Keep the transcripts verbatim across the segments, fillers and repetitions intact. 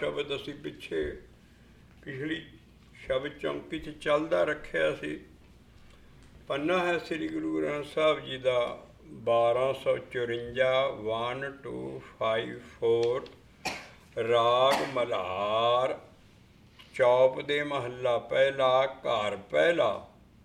ਸ਼ਬਦ ਅਸੀਂ ਪਿੱਛੇ ਪਿਛਲੀ ਸ਼ਬਦ ਚੌਂਕੀ 'ਚ ਚੱਲਦਾ ਰੱਖਿਆ ਸੀ। ਪੰਨਾ ਹੈ ਸ੍ਰੀ ਗੁਰੂ ਗ੍ਰੰਥ ਸਾਹਿਬ ਜੀ ਦਾ ਬਾਰਾਂ ਸੌ ਚੁਰੰਜਾ ਵਨ ਟੂ ਫਾਈਵ ਫੋਰ। ਰਾਗ ਮਲਹਾਰ, ਚੌਪ ਦੇ ਮਹੱਲਾ ਪਹਿਲਾ, ਘਰ ਪਹਿਲਾ।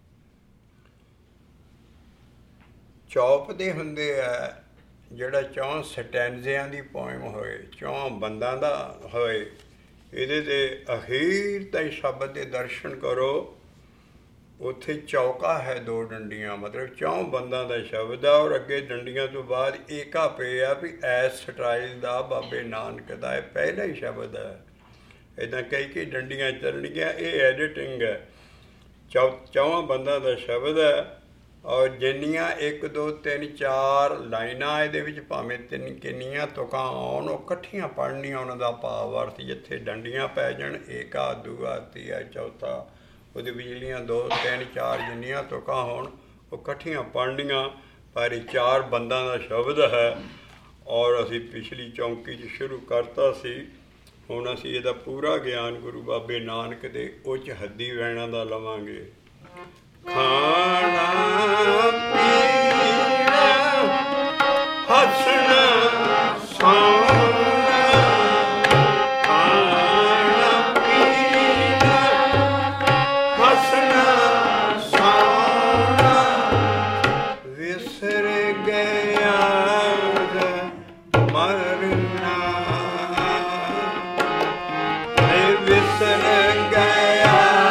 ਚੌਪ ਦੇ ਹੁੰਦੇ ਆ ਜਿਹੜਾ ਚੌਂ ਸਟੈਂਜ਼ਿਆਂ ਦੀ ਪੋਇਮ ਹੋਏ, ਚੌਂ ਬੰਦਾਂ ਦਾ ਹੋਏ। ਇਹਦੇ ਦੇ ਅਖੀਰ ਤਾਈਂ ਸ਼ਬਦ ਦੇ ਦਰਸ਼ਨ ਕਰੋ। ਉੱਥੇ ਚੌਕਾ ਹੈ, ਦੋ ਡੰਡੀਆਂ, ਮਤਲਬ ਚੌਂ ਬੰਦਾਂ ਦਾ ਸ਼ਬਦ ਆ। ਔਰ ਅੱਗੇ ਡੰਡੀਆਂ ਤੋਂ ਬਾਅਦ ਏਕਾ ਪਿਆ ਵੀ ਐਸ ਸਟਾਈਲ ਦਾ ਬਾਬੇ ਨਾਨਕ ਦਾ ਇਹ ਪਹਿਲਾ ਹੀ ਸ਼ਬਦ ਹੈ। ਇੱਦਾਂ ਕਈ ਕਈ ਡੰਡੀਆਂ ਚੱਲਣਗੀਆਂ, ਇਹ ਐਡੀਟਿੰਗ ਹੈ। ਚੌ ਚੌਹਾਂ ਬੰਦਾਂ ਦਾ ਸ਼ਬਦ ਹੈ। ਔਰ ਜਿੰਨੀਆਂ ਇੱਕ ਦੋ ਤਿੰਨ ਚਾਰ ਲਾਈਨਾਂ ਇਹਦੇ ਵਿੱਚ ਭਾਵੇਂ ਤਿੰਨ ਕਿੰਨੀਆਂ ਤੁਕਾਂ ਆਉਣ, ਉਹ ਇਕੱਠੀਆਂ ਪੜ੍ਹਨੀਆਂ। ਉਹਨਾਂ ਦਾ ਭਾਵ ਅਰਥ ਜਿੱਥੇ ਡੰਡੀਆਂ ਪੈ ਜਾਣ, ਏਕਾ, ਦੂਆ, ਤੀਆ, ਚੌਥਾ, ਉਹਦੇ ਵਿਚਲੀਆਂ ਦੋ ਤਿੰਨ ਚਾਰ ਜਿੰਨੀਆਂ ਤੁਕਾਂ ਹੋਣ ਉਹ ਇਕੱਠੀਆਂ ਪੜ੍ਹਨੀਆਂ। ਪਰ ਇਹ ਚਾਰ ਬੰਦਾਂ ਦਾ ਸ਼ਬਦ ਹੈ। ਔਰ ਅਸੀਂ ਪਿਛਲੀ ਚੌਂਕੀ 'ਚ ਸ਼ੁਰੂ ਕਰਤਾ ਸੀ। ਹੁਣ ਅਸੀਂ ਇਹਦਾ ਪੂਰਾ ਗਿਆਨ ਗੁਰੂ ਬਾਬੇ ਨਾਨਕ ਦੇ ਉੱਚ ਹੱਦੀ ਵੈਣਾਂ ਦਾ ਲਵਾਂਗੇ। ਖਾਣਾ ਪੀਣਾ ਹੱਸਣਾ ਸੌਣਾ, ਖਾਣਾ ਪੀਣਾ ਹੱਸਣਾ ਸੌਣਾ, ਵਿਸਰ ਗਿਆ ਮਰਨਾ, ਵਿਸਰ ਗਿਆ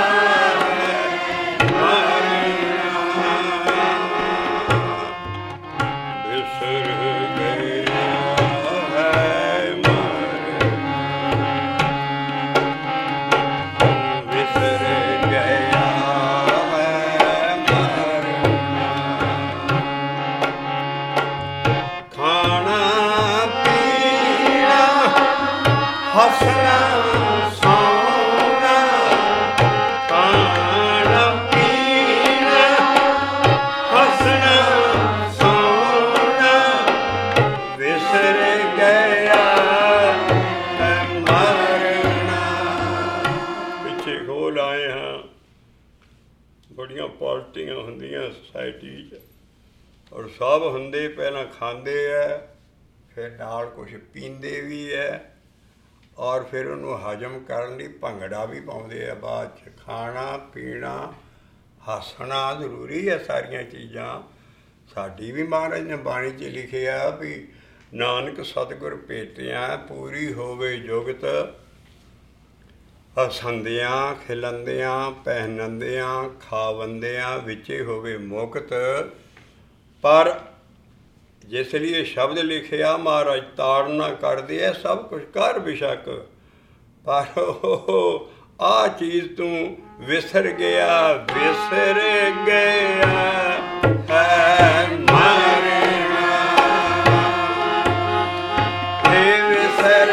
ਪਾਰਟੀਆਂ ਹੁੰਦੀਆਂ ਸੁਸਾਇਟੀ 'ਚ। ਔਰ ਸਭ ਹੁੰਦੇ ਪਹਿਲਾਂ ਖਾਂਦੇ ਹੈ, ਫਿਰ ਨਾਲ ਕੁਛ ਪੀਂਦੇ ਵੀ ਹੈ, ਔਰ ਫਿਰ ਉਹਨੂੰ ਹਜ਼ਮ ਕਰਨ ਲਈ ਭੰਗੜਾ ਵੀ ਪਾਉਂਦੇ ਆ ਬਾਅਦ 'ਚ। ਖਾਣਾ ਪੀਣਾ ਹੱਸਣਾ ਜ਼ਰੂਰੀ ਹੈ, ਸਾਰੀਆਂ ਚੀਜ਼ਾਂ। ਸਾਡੀ ਵੀ ਮਹਾਰਾਜ ਨੇ ਬਾਣੀ 'ਚ ਲਿਖਿਆ ਵੀ ਨਾਨਕ ਸਤਿਗੁਰ ਭੇਟਿਆ ਪੂਰੀ ਹੋਵੇ ਜੁਗਤ, ਹੱਸੰਦਿਆਂ ਖਿਲੰਦਿਆਂ ਪਹਿਨੰਦਿਆਂ ਖਾਵੰਦਿਆਂ ਵਿੱਚੇ ਹੋਵੇ ਮੁਕਤ। ਪਰ ਜਿਸ ਲਈ ਇਹ ਸ਼ਬਦ ਲਿਖਿਆ ਮਹਾਰਾਜ ਤਾੜਨਾ ਕਰਦੇ ਆ, ਸਭ ਕੁਛ ਕਰ ਬੇਸ਼ੱਕ, ਪਰ ਉਹ ਆਹ ਚੀਜ਼ ਤੂੰ ਵਿਸਰ ਗਿਆ, ਵਿਸਰ ਗਿਆ ਹੈ ਮਰਨਾ, ਇਹ ਵਿਸਰ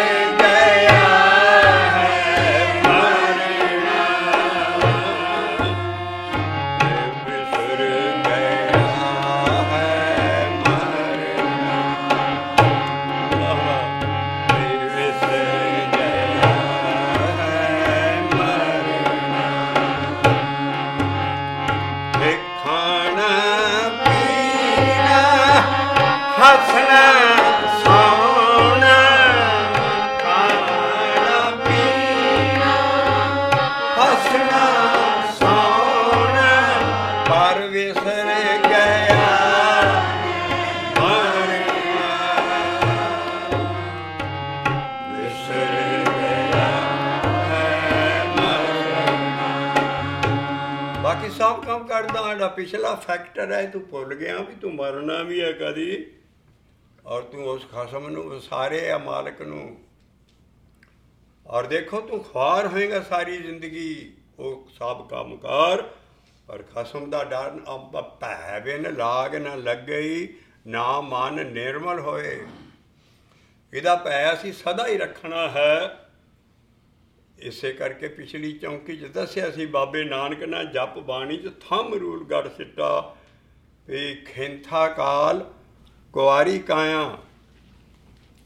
ਸਭ ਕੰਮ ਕਰਦਾ। ਸਾਡਾ ਪਿਛਲਾ ਫੈਕਟਰ ਹੈ, ਤੂੰ ਭੁੱਲ ਗਿਆ ਵੀ ਤੂੰ ਮਰਨਾ ਵੀ ਹੈ ਕਦੀ, ਔਰ ਤੂੰ ਉਸ ਖਸਮ ਨੂੰ ਵਿਸਾਰੇ ਆ, ਮਾਲਕ ਨੂੰ। ਔਰ ਦੇਖੋ ਤੂੰ ਖੁਆਰ ਹੋਏਗਾ ਸਾਰੀ ਜ਼ਿੰਦਗੀ ਉਹ ਸਭ ਕੰਮ ਕਾਰ, ਪਰ ਖਸਮ ਦਾ ਡਰ ਭੈ ਬਿਨ ਲਾਗ ਨਾ ਲੱਗਈ, ਨਾ ਮਨ ਨਿਰਮਲ ਹੋਏ। ਇਹਦਾ ਭੈ ਅਸੀਂ ਸਦਾ ਹੀ ਰੱਖਣਾ ਹੈ। ਇਸੇ ਕਰਕੇ ਪਿਛਲੀ ਚੌਂਕੀ 'ਚ ਦੱਸਿਆ ਸੀ ਬਾਬੇ ਨਾਨਕ ਨੇ ਜਪ ਬਾਣੀ 'ਚ ਥੰਮ ਰੂਲ ਗੜ ਸਿੱਟਾ ਵੀ ਖਿੰਥਾ ਕਾਲ ਕੁਆਰੀ ਕਾਇਆ,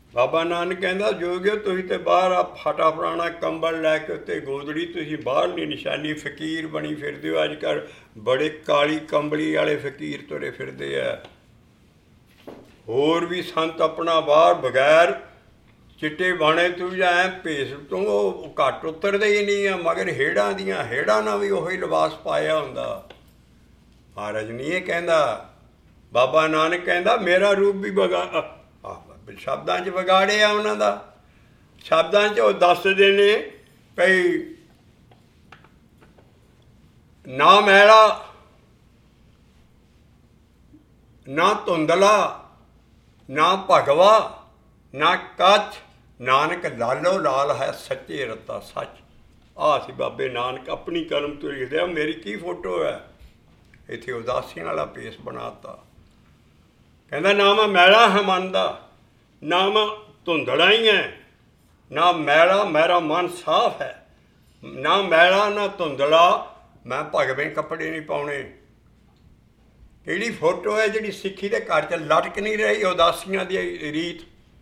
ਬਾਬਾ ਨਾਨਕ ਕਹਿੰਦਾ ਜੋਗਿਓ ਤੁਸੀਂ ਤੇ ਬਾਹਰ ਆ ਫਟਾ ਪੁਰਾਣਾ ਕੰਬਲ ਲੈ ਕੇ ਉੱਤੇ ਗੋਦੜੀ ਤੁਸੀਂ ਬਾਹਰਲੀ ਨਿਸ਼ਾਨੀ ਫਕੀਰ ਬਣੀ ਫਿਰਦੇ ਹੋ। ਅੱਜ ਕੱਲ੍ਹ ਬੜੇ ਕਾਲੀ ਕੰਬਲੀ ਵਾਲੇ ਫਕੀਰ ਤੁਰੇ ਫਿਰਦੇ ਆ। ਹੋਰ ਵੀ ਸੰਤ ਆਪਣਾ ਬਾਹਰ ਬਗੈਰ ਚਿੱਟੇ ਬਾਣੇ ਤੋਂ ਜਾਂ ਐਂ ਭੇਸ ਤੋਂ ਉਹ ਘੱਟ ਉਤਰਦੇ ਹੀ ਨਹੀਂ ਆ, ਮਗਰ ਹੇੜਾਂ ਦੀਆਂ ਹੇੜਾਂ ਨਾਲ ਵੀ ਉਹੀ ਲਿਬਾਸ ਪਾਇਆ ਹੁੰਦਾ। ਮਹਾਰਾਜ ਨਹੀਂ ਇਹ ਕਹਿੰਦਾ, ਬਾਬਾ ਨਾਨਕ ਕਹਿੰਦਾ ਮੇਰਾ ਰੂਪ ਵੀ ਬਗਾ ਸ਼ਬਦਾਂ 'ਚ ਵਿਗਾੜਿਆ ਉਹਨਾਂ ਦਾ। ਸ਼ਬਦਾਂ 'ਚ ਉਹ ਦੱਸਦੇ ਨੇ ਭਈ ਨਾ ਮੈਲਾ ਨਾ ਧੁੰਦਲਾ ਨਾ ਭਗਵਾ ਨਾ ਕੱਚ, ਨਾਨਕ ਲਾਲੋ ਲਾਲ ਹੈ ਸੱਚੇ ਰਤਾ ਸੱਚ। ਆਹ ਸੀ ਬਾਬੇ ਨਾਨਕ ਆਪਣੀ ਕਲਮ ਤੋਂ ਲਿਖਦੇ ਆ। ਮੇਰੀ ਕੀ ਫੋਟੋ ਹੈ, ਇੱਥੇ ਉਦਾਸੀਆਂ ਵਾਲਾ ਭੇਸ ਬਣਾਤਾ। ਕਹਿੰਦਾ ਨਾ ਮੈਂ ਮੈਲਾ ਹੈ ਮਨ ਦਾ, ਨਾ ਮੈਂ ਧੁੰਦਲਾ ਹੀ ਹੈ, ਨਾ ਮੈਲਾ ਮੇਰਾ ਮਨ ਸਾਫ਼ ਹੈ, ਨਾ ਮੈਲਾ ਨਾ ਧੁੰਦਲਾ, ਮੈਂ ਭਗਵੇਂ ਕੱਪੜੇ ਨਹੀਂ ਪਾਉਣੇ। ਕਿਹੜੀ ਫੋਟੋ ਹੈ ਜਿਹੜੀ ਸਿੱਖੀ ਦੇ ਘਰ 'ਚ ਲਟਕ ਨਹੀਂ ਰਹੀ ਉਦਾਸੀਆਂ ਦੀ ਰੀਤ।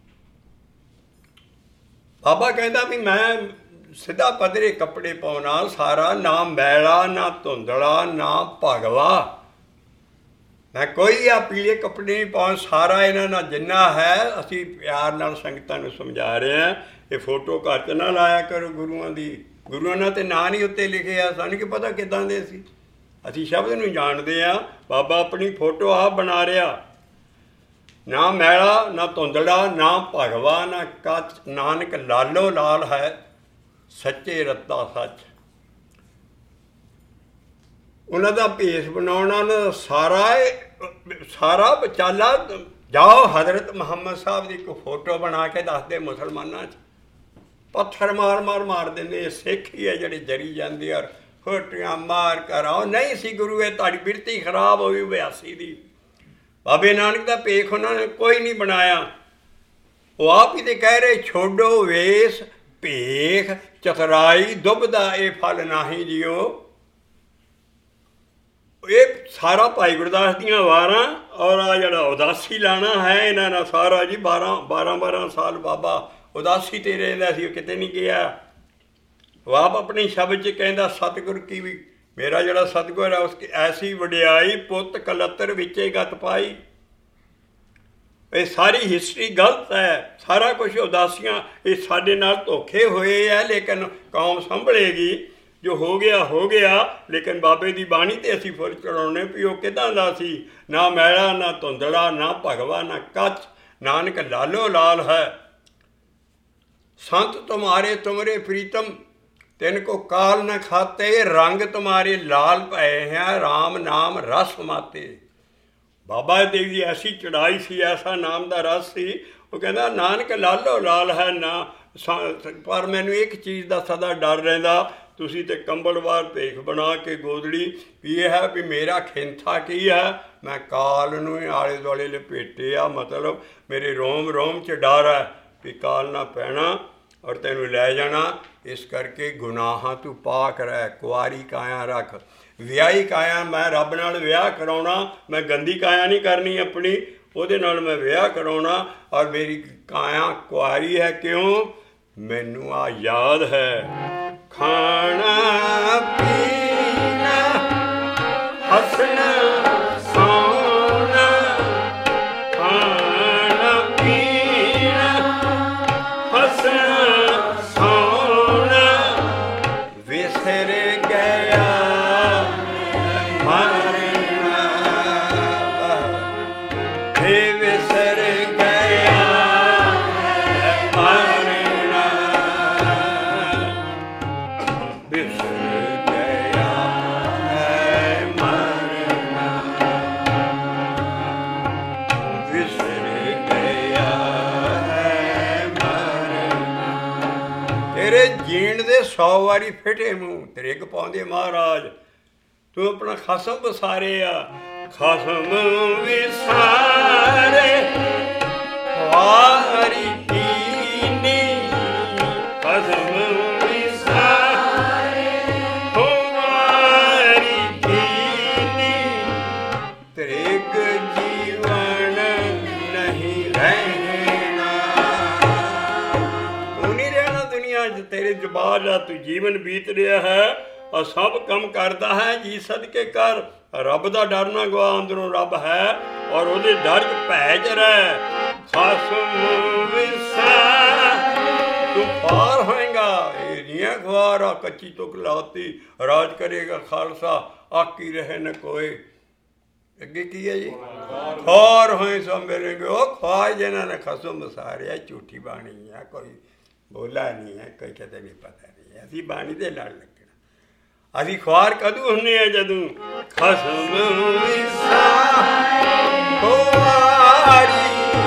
ਬਾਬਾ ਕਹਿੰਦਾ ਵੀ ਮੈਂ ਸਿੱਧਾ ਪੱਧਰੇ ਕੱਪੜੇ ਪਾਉਣਾ ਸਾਰਾ, ਨਾ ਮੈਲਾ ਨਾ ਧੁੰਦਲਾ ਨਾ ਭਗਵਾ, ਮੈਂ ਕੋਈ ਆ ਪੀਲੇ ਕੱਪੜੇ ਨਹੀਂ ਪਾਉਣ ਸਾਰਾ। ਇਹਨਾਂ ਨਾਲ ਜਿੰਨਾ ਹੈ ਅਸੀਂ ਪਿਆਰ ਨਾਲ ਸੰਗਤਾਂ ਨੂੰ ਸਮਝਾ ਰਹੇ ਹਾਂ, ਇਹ ਫੋਟੋ ਘਰ 'ਚ ਨਾ ਲਾਇਆ ਕਰੋ ਗੁਰੂਆਂ ਦੀ। ਗੁਰੂਆਂ ਨਾਲ ਤੇ ਨਾਂ ਨਹੀਂ ਉੱਤੇ ਲਿਖਿਆ, ਸਾਨੂੰ ਕੀ ਪਤਾ ਕਿੱਦਾਂ ਦੇ ਸੀ। ਅਸੀਂ ਸ਼ਬਦ ਨੂੰ ਜਾਣਦੇ ਹਾਂ। ਬਾਬਾ ਆਪਣੀ ਫੋਟੋ ਆਪ ਬਣਾ ਰਿਹਾ, ਨਾ ਮੈਲਾ ਨਾ ਧੁੰਦਲਾ ਨਾ ਭਗਵਾ ਨਾ ਕੱਚ, ਨਾਨਕ ਲਾਲੋ ਲਾਲ ਹੈ ਸੱਚੇ ਰੱਤਾ ਸੱਚ। ਉਹਨਾਂ ਦਾ ਭੇਸ ਬਣਾਉਣਾ, ਉਹਨਾਂ ਦਾ ਸਾਰਾ ਸਾਰਾ ਵਿਚਾਲਾ। ਜਾਓ ਹਜ਼ਰਤ ਮੁਹੰਮਦ ਸਾਹਿਬ ਦੀ ਇੱਕ ਫੋਟੋ ਬਣਾ ਕੇ ਦੱਸਦੇ ਮੁਸਲਮਾਨਾਂ 'ਚ, ਪੱਥਰ ਮਾਰ ਮਾਰ ਮਾਰ ਦਿੰਦੇ। ਸਿੱਖ ਹੀ ਹੈ ਜਿਹੜੇ ਜਰੀ ਜਾਂਦੇ ਔਰ ਫੋਟੀਆਂ ਮਾਰ ਕਰ ਆਓ। ਨਹੀਂ ਸੀ ਗੁਰੂ, ਇਹ ਤੁਹਾਡੀ ਬਿਰਤੀ ਖਰਾਬ ਹੋਈ ਬਿਆਸੀ ਦੀ। ਬਾਬੇ ਨਾਨਕ ਦਾ ਭੇਖ ਉਹਨਾਂ ਨੇ ਕੋਈ ਨਹੀਂ ਬਣਾਇਆ। ਉਹ ਆਪ ਹੀ ਤੇ ਕਹਿ ਰਹੇ ਛੋਡੋ ਵੇਸ ਭੇਖ ਚਤਰਾਈ ਦੁਬਦਾ ਇਹ ਫਲ ਨਾਹੀ ਜਿਓ। ਇਹ ਸਾਰਾ ਭਾਈ ਗੁਰਦਾਸ ਦੀਆਂ ਵਾਰਾਂ ਔਰ ਆ ਜਿਹੜਾ ਉਦਾਸੀ ਲਾਣਾ ਹੈ ਇਹਨਾਂ ਨਾਲ ਸਾਰਾ ਜੀ ਬਾਰਾਂ ਬਾਰਾਂ ਬਾਰਾਂ ਸਾਲ ਬਾਬਾ ਉਦਾਸੀ 'ਤੇ ਰਹਿੰਦਾ ਸੀ, ਉਹ ਕਿਤੇ ਨਹੀਂ ਗਿਆ। ਉਹ ਆਪ ਆਪਣੀ ਸ਼ਬਦ 'ਚ ਕਹਿੰਦਾ ਸਤਿਗੁਰ ਕੀ ਵੀ ਮੇਰਾ ਜਿਹੜਾ ਸਤਿਗੁਰ ਹੈ ਉਸ ਐਸੀ ਵਡਿਆਈ ਪੁੱਤ ਕਲੱਤਰ ਵਿੱਚੇ ਗਤ ਪਾਈ। ਇਹ ਸਾਰੀ ਹਿਸਟਰੀ ਗਲਤ ਹੈ, ਸਾਰਾ ਕੁਛ ਉਦਾਸੀਆਂ ਇਹ ਸਾਡੇ ਨਾਲ ਧੋਖੇ ਹੋਏ ਹੈ। ਲੇਕਿਨ ਕੌਮ ਸੰਭਲੇਗੀ, ਜੋ ਹੋ ਗਿਆ ਹੋ ਗਿਆ। ਲੇਕਿਨ ਬਾਬੇ ਦੀ ਬਾਣੀ 'ਤੇ ਅਸੀਂ ਫੁੱਲ ਚੜਾਉਣੇ ਵੀ ਉਹ ਕਿੱਦਾਂ ਦਾ ਸੀ, ਨਾ ਮੈਲਾ ਨਾ ਧੁੰਦਲਾ ਨਾ ਭਗਵਾ ਨਾ ਕੱਚ, ਨਾਨਕ ਲਾਲੋ ਲਾਲ ਹੈ। ਸੰਤ ਤੁਮਾਰੇ ਤੁਮਰੇ ਪ੍ਰੀਤਮ ਤਿਨ ਕੋ ਕਾਲ ਨ ਖਾਤੇ, ਰੰਗ ਤੁਮਾਰੇ ਲਾਲ ਪਏ ਹੈ ਰਾਮ ਨਾਮ ਰਸ ਮਾਤੇ। ਬਾਬਾ ਦੇਵ ਦੀ ਐਸੀ ਚੜਾਈ ਸੀ, ਐਸਾ ਨਾਮ ਦਾ ਰਸ ਸੀ। ਉਹ ਕਹਿੰਦਾ ਨਾਨਕ ਲਾਲੋ ਲਾਲ ਹੈ ਨਾ, ਪਰ ਮੈਨੂੰ ਇੱਕ ਚੀਜ਼ ਦਾ ਸਦਾ ਡਰ ਰਹਿੰਦਾ, ਤੁਸੀਂ ਤੇ ਕੰਬਲਵਾਰ ਭੇਖ ਬਣਾ ਕੇ ਗੋਦੜੀ ਵੀ ਇਹ ਹੈ ਵੀ ਮੇਰਾ ਖਿੰਥਾ ਕੀ ਹੈ, ਮੈਂ ਕਾਲ ਨੂੰ ਆਲੇ ਦੁਆਲੇ ਲਪੇਟੇ ਆ। ਮਤਲਬ ਮੇਰੇ ਰੋਮ ਰੋਮ 'ਚ ਡਰ ਹੈ ਵੀ ਕਾਲ ਨਾ ਪੈਣਾ ਔਰ ਤੈਨੂੰ ਲੈ ਜਾਣਾ। ਇਸ ਕਰਕੇ ਗੁਨਾਹਾਂ ਤੂੰ ਪਾਕ ਰਹਿ, ਕੁਆਰੀ ਕਾਇਆ ਰੱਖ। ਵਿਆਹੀ ਕਾਇਆ ਮੈਂ ਰੱਬ ਨਾਲ ਵਿਆਹ ਕਰਾਉਣਾ, ਮੈਂ ਗੰਦੀ ਕਾਇਆ ਨਹੀਂ ਕਰਨੀ ਆਪਣੀ, ਉਹਦੇ ਨਾਲ ਮੈਂ ਵਿਆਹ ਕਰਾਉਣਾ। ਔਰ ਮੇਰੀ ਕਾਇਆ ਕੁਆਰੀ ਹੈ, ਕਿਉਂ? ਮੈਨੂੰ ਆ ਯਾਦ ਹੈ ਖਾਣਾ ਪੀਣਾ ਹੱਸਣਾ ਸੌਣਾ, ਖਾਣਾ ਪੀਣਾ ਹੱਸਣਾ ਸੌਣਾ, ਵਿਸਰ ਗਿਆ ਮਰਨਾ, ਹੇ ਵਿਸਰ ਗਿਆ ਮਰਨਾ, ਵਿਸਰ ਗਿਆ ਹੈ ਮਰਨਾ, ਵਿਸਰ ਗਿਆ ਹੈ ਮਰਨਾ। ਤੇਰੇ ਜੀਣ ਦੇ ਸੌ ਵਾਰੀ ਫਿੱਟੇ ਮੂੰਹ ਤ੍ਰਿਗ ਪਾਉਂਦੇ ਮਹਾਰਾਜ, ਤੂੰ ਆਪਣਾ ਖਸਮ ਵਿਸਾਰੇ ਆ। ਖਸਮ ਵਿਸਾਰੇ ਵਾਰੀ ਕੀਨੀ, ਖਸਮ ਵਿਸਾਰੇ ਵਾਰੀ ਕੀਨੀ, ਤ੍ਰਿਗ ਜੀਵਨ ਨਹੀਂ ਰਹਿਣਾ, ਬਾਅਦ ਦਾ ਤੂੰ ਜੀਵਨ ਬੀਤ ਰਿਹਾ ਹੈ ਔਰ ਸਭ ਕੰਮ ਕਰਦਾ ਹੈ ਜੀ ਸਦਕੇ ਕਰ। ਰੱਬ ਦਾ ਡਰ ਨਾ ਗਵਾ, ਅੰਦਰੋਂ ਰੱਬ ਹੈ ਔਰ ਉਹਦੇ ਡਰ 'ਚ ਭੈ 'ਚ ਰਹਿ। ਖਸਮ ਵਿਸੈ ਤੂੰ ਪਾਰ ਹੋਏਗਾ, ਇਹ ਨਹੀਂ ਖੁਆਰ ਆ ਕੱਚੀ ਤੁਕ ਲਾਤੀ। ਰਾਜ ਕਰੇਗਾ ਖਾਲਸਾ ਆਕੀ ਰਹੇ ਨ ਕੋਏ। ਅੱਗੇ ਕੀ ਹੈ ਜੀ? ਖਾਰ ਹੋਏ ਸਭ ਮਿਲੇਗੇ। ਉਹ ਖੁਆਰ ਜਿਹਨਾਂ ਨੇ ਖਸਮ ਵਸਾਰਿਆ ਝੂਠੀ ਬਾਣੀ ਹੈ, ਕੋਈ ਬੋਲਾ ਨਹੀਂ ਹੈ, ਕੋਈ ਕਿਤੇ ਨਹੀਂ ਪਤਾ ਨਹੀਂ। ਅਸੀਂ ਬਾਣੀ ਦੇ ਲੜ ਲੱਗਣਾ। ਅਸੀਂ ਖੁਆਰ ਕਦੋਂ ਹੁੰਦੇ ਆ? ਜਦੋਂ ਖਸਮ ਖੁਆਰੀ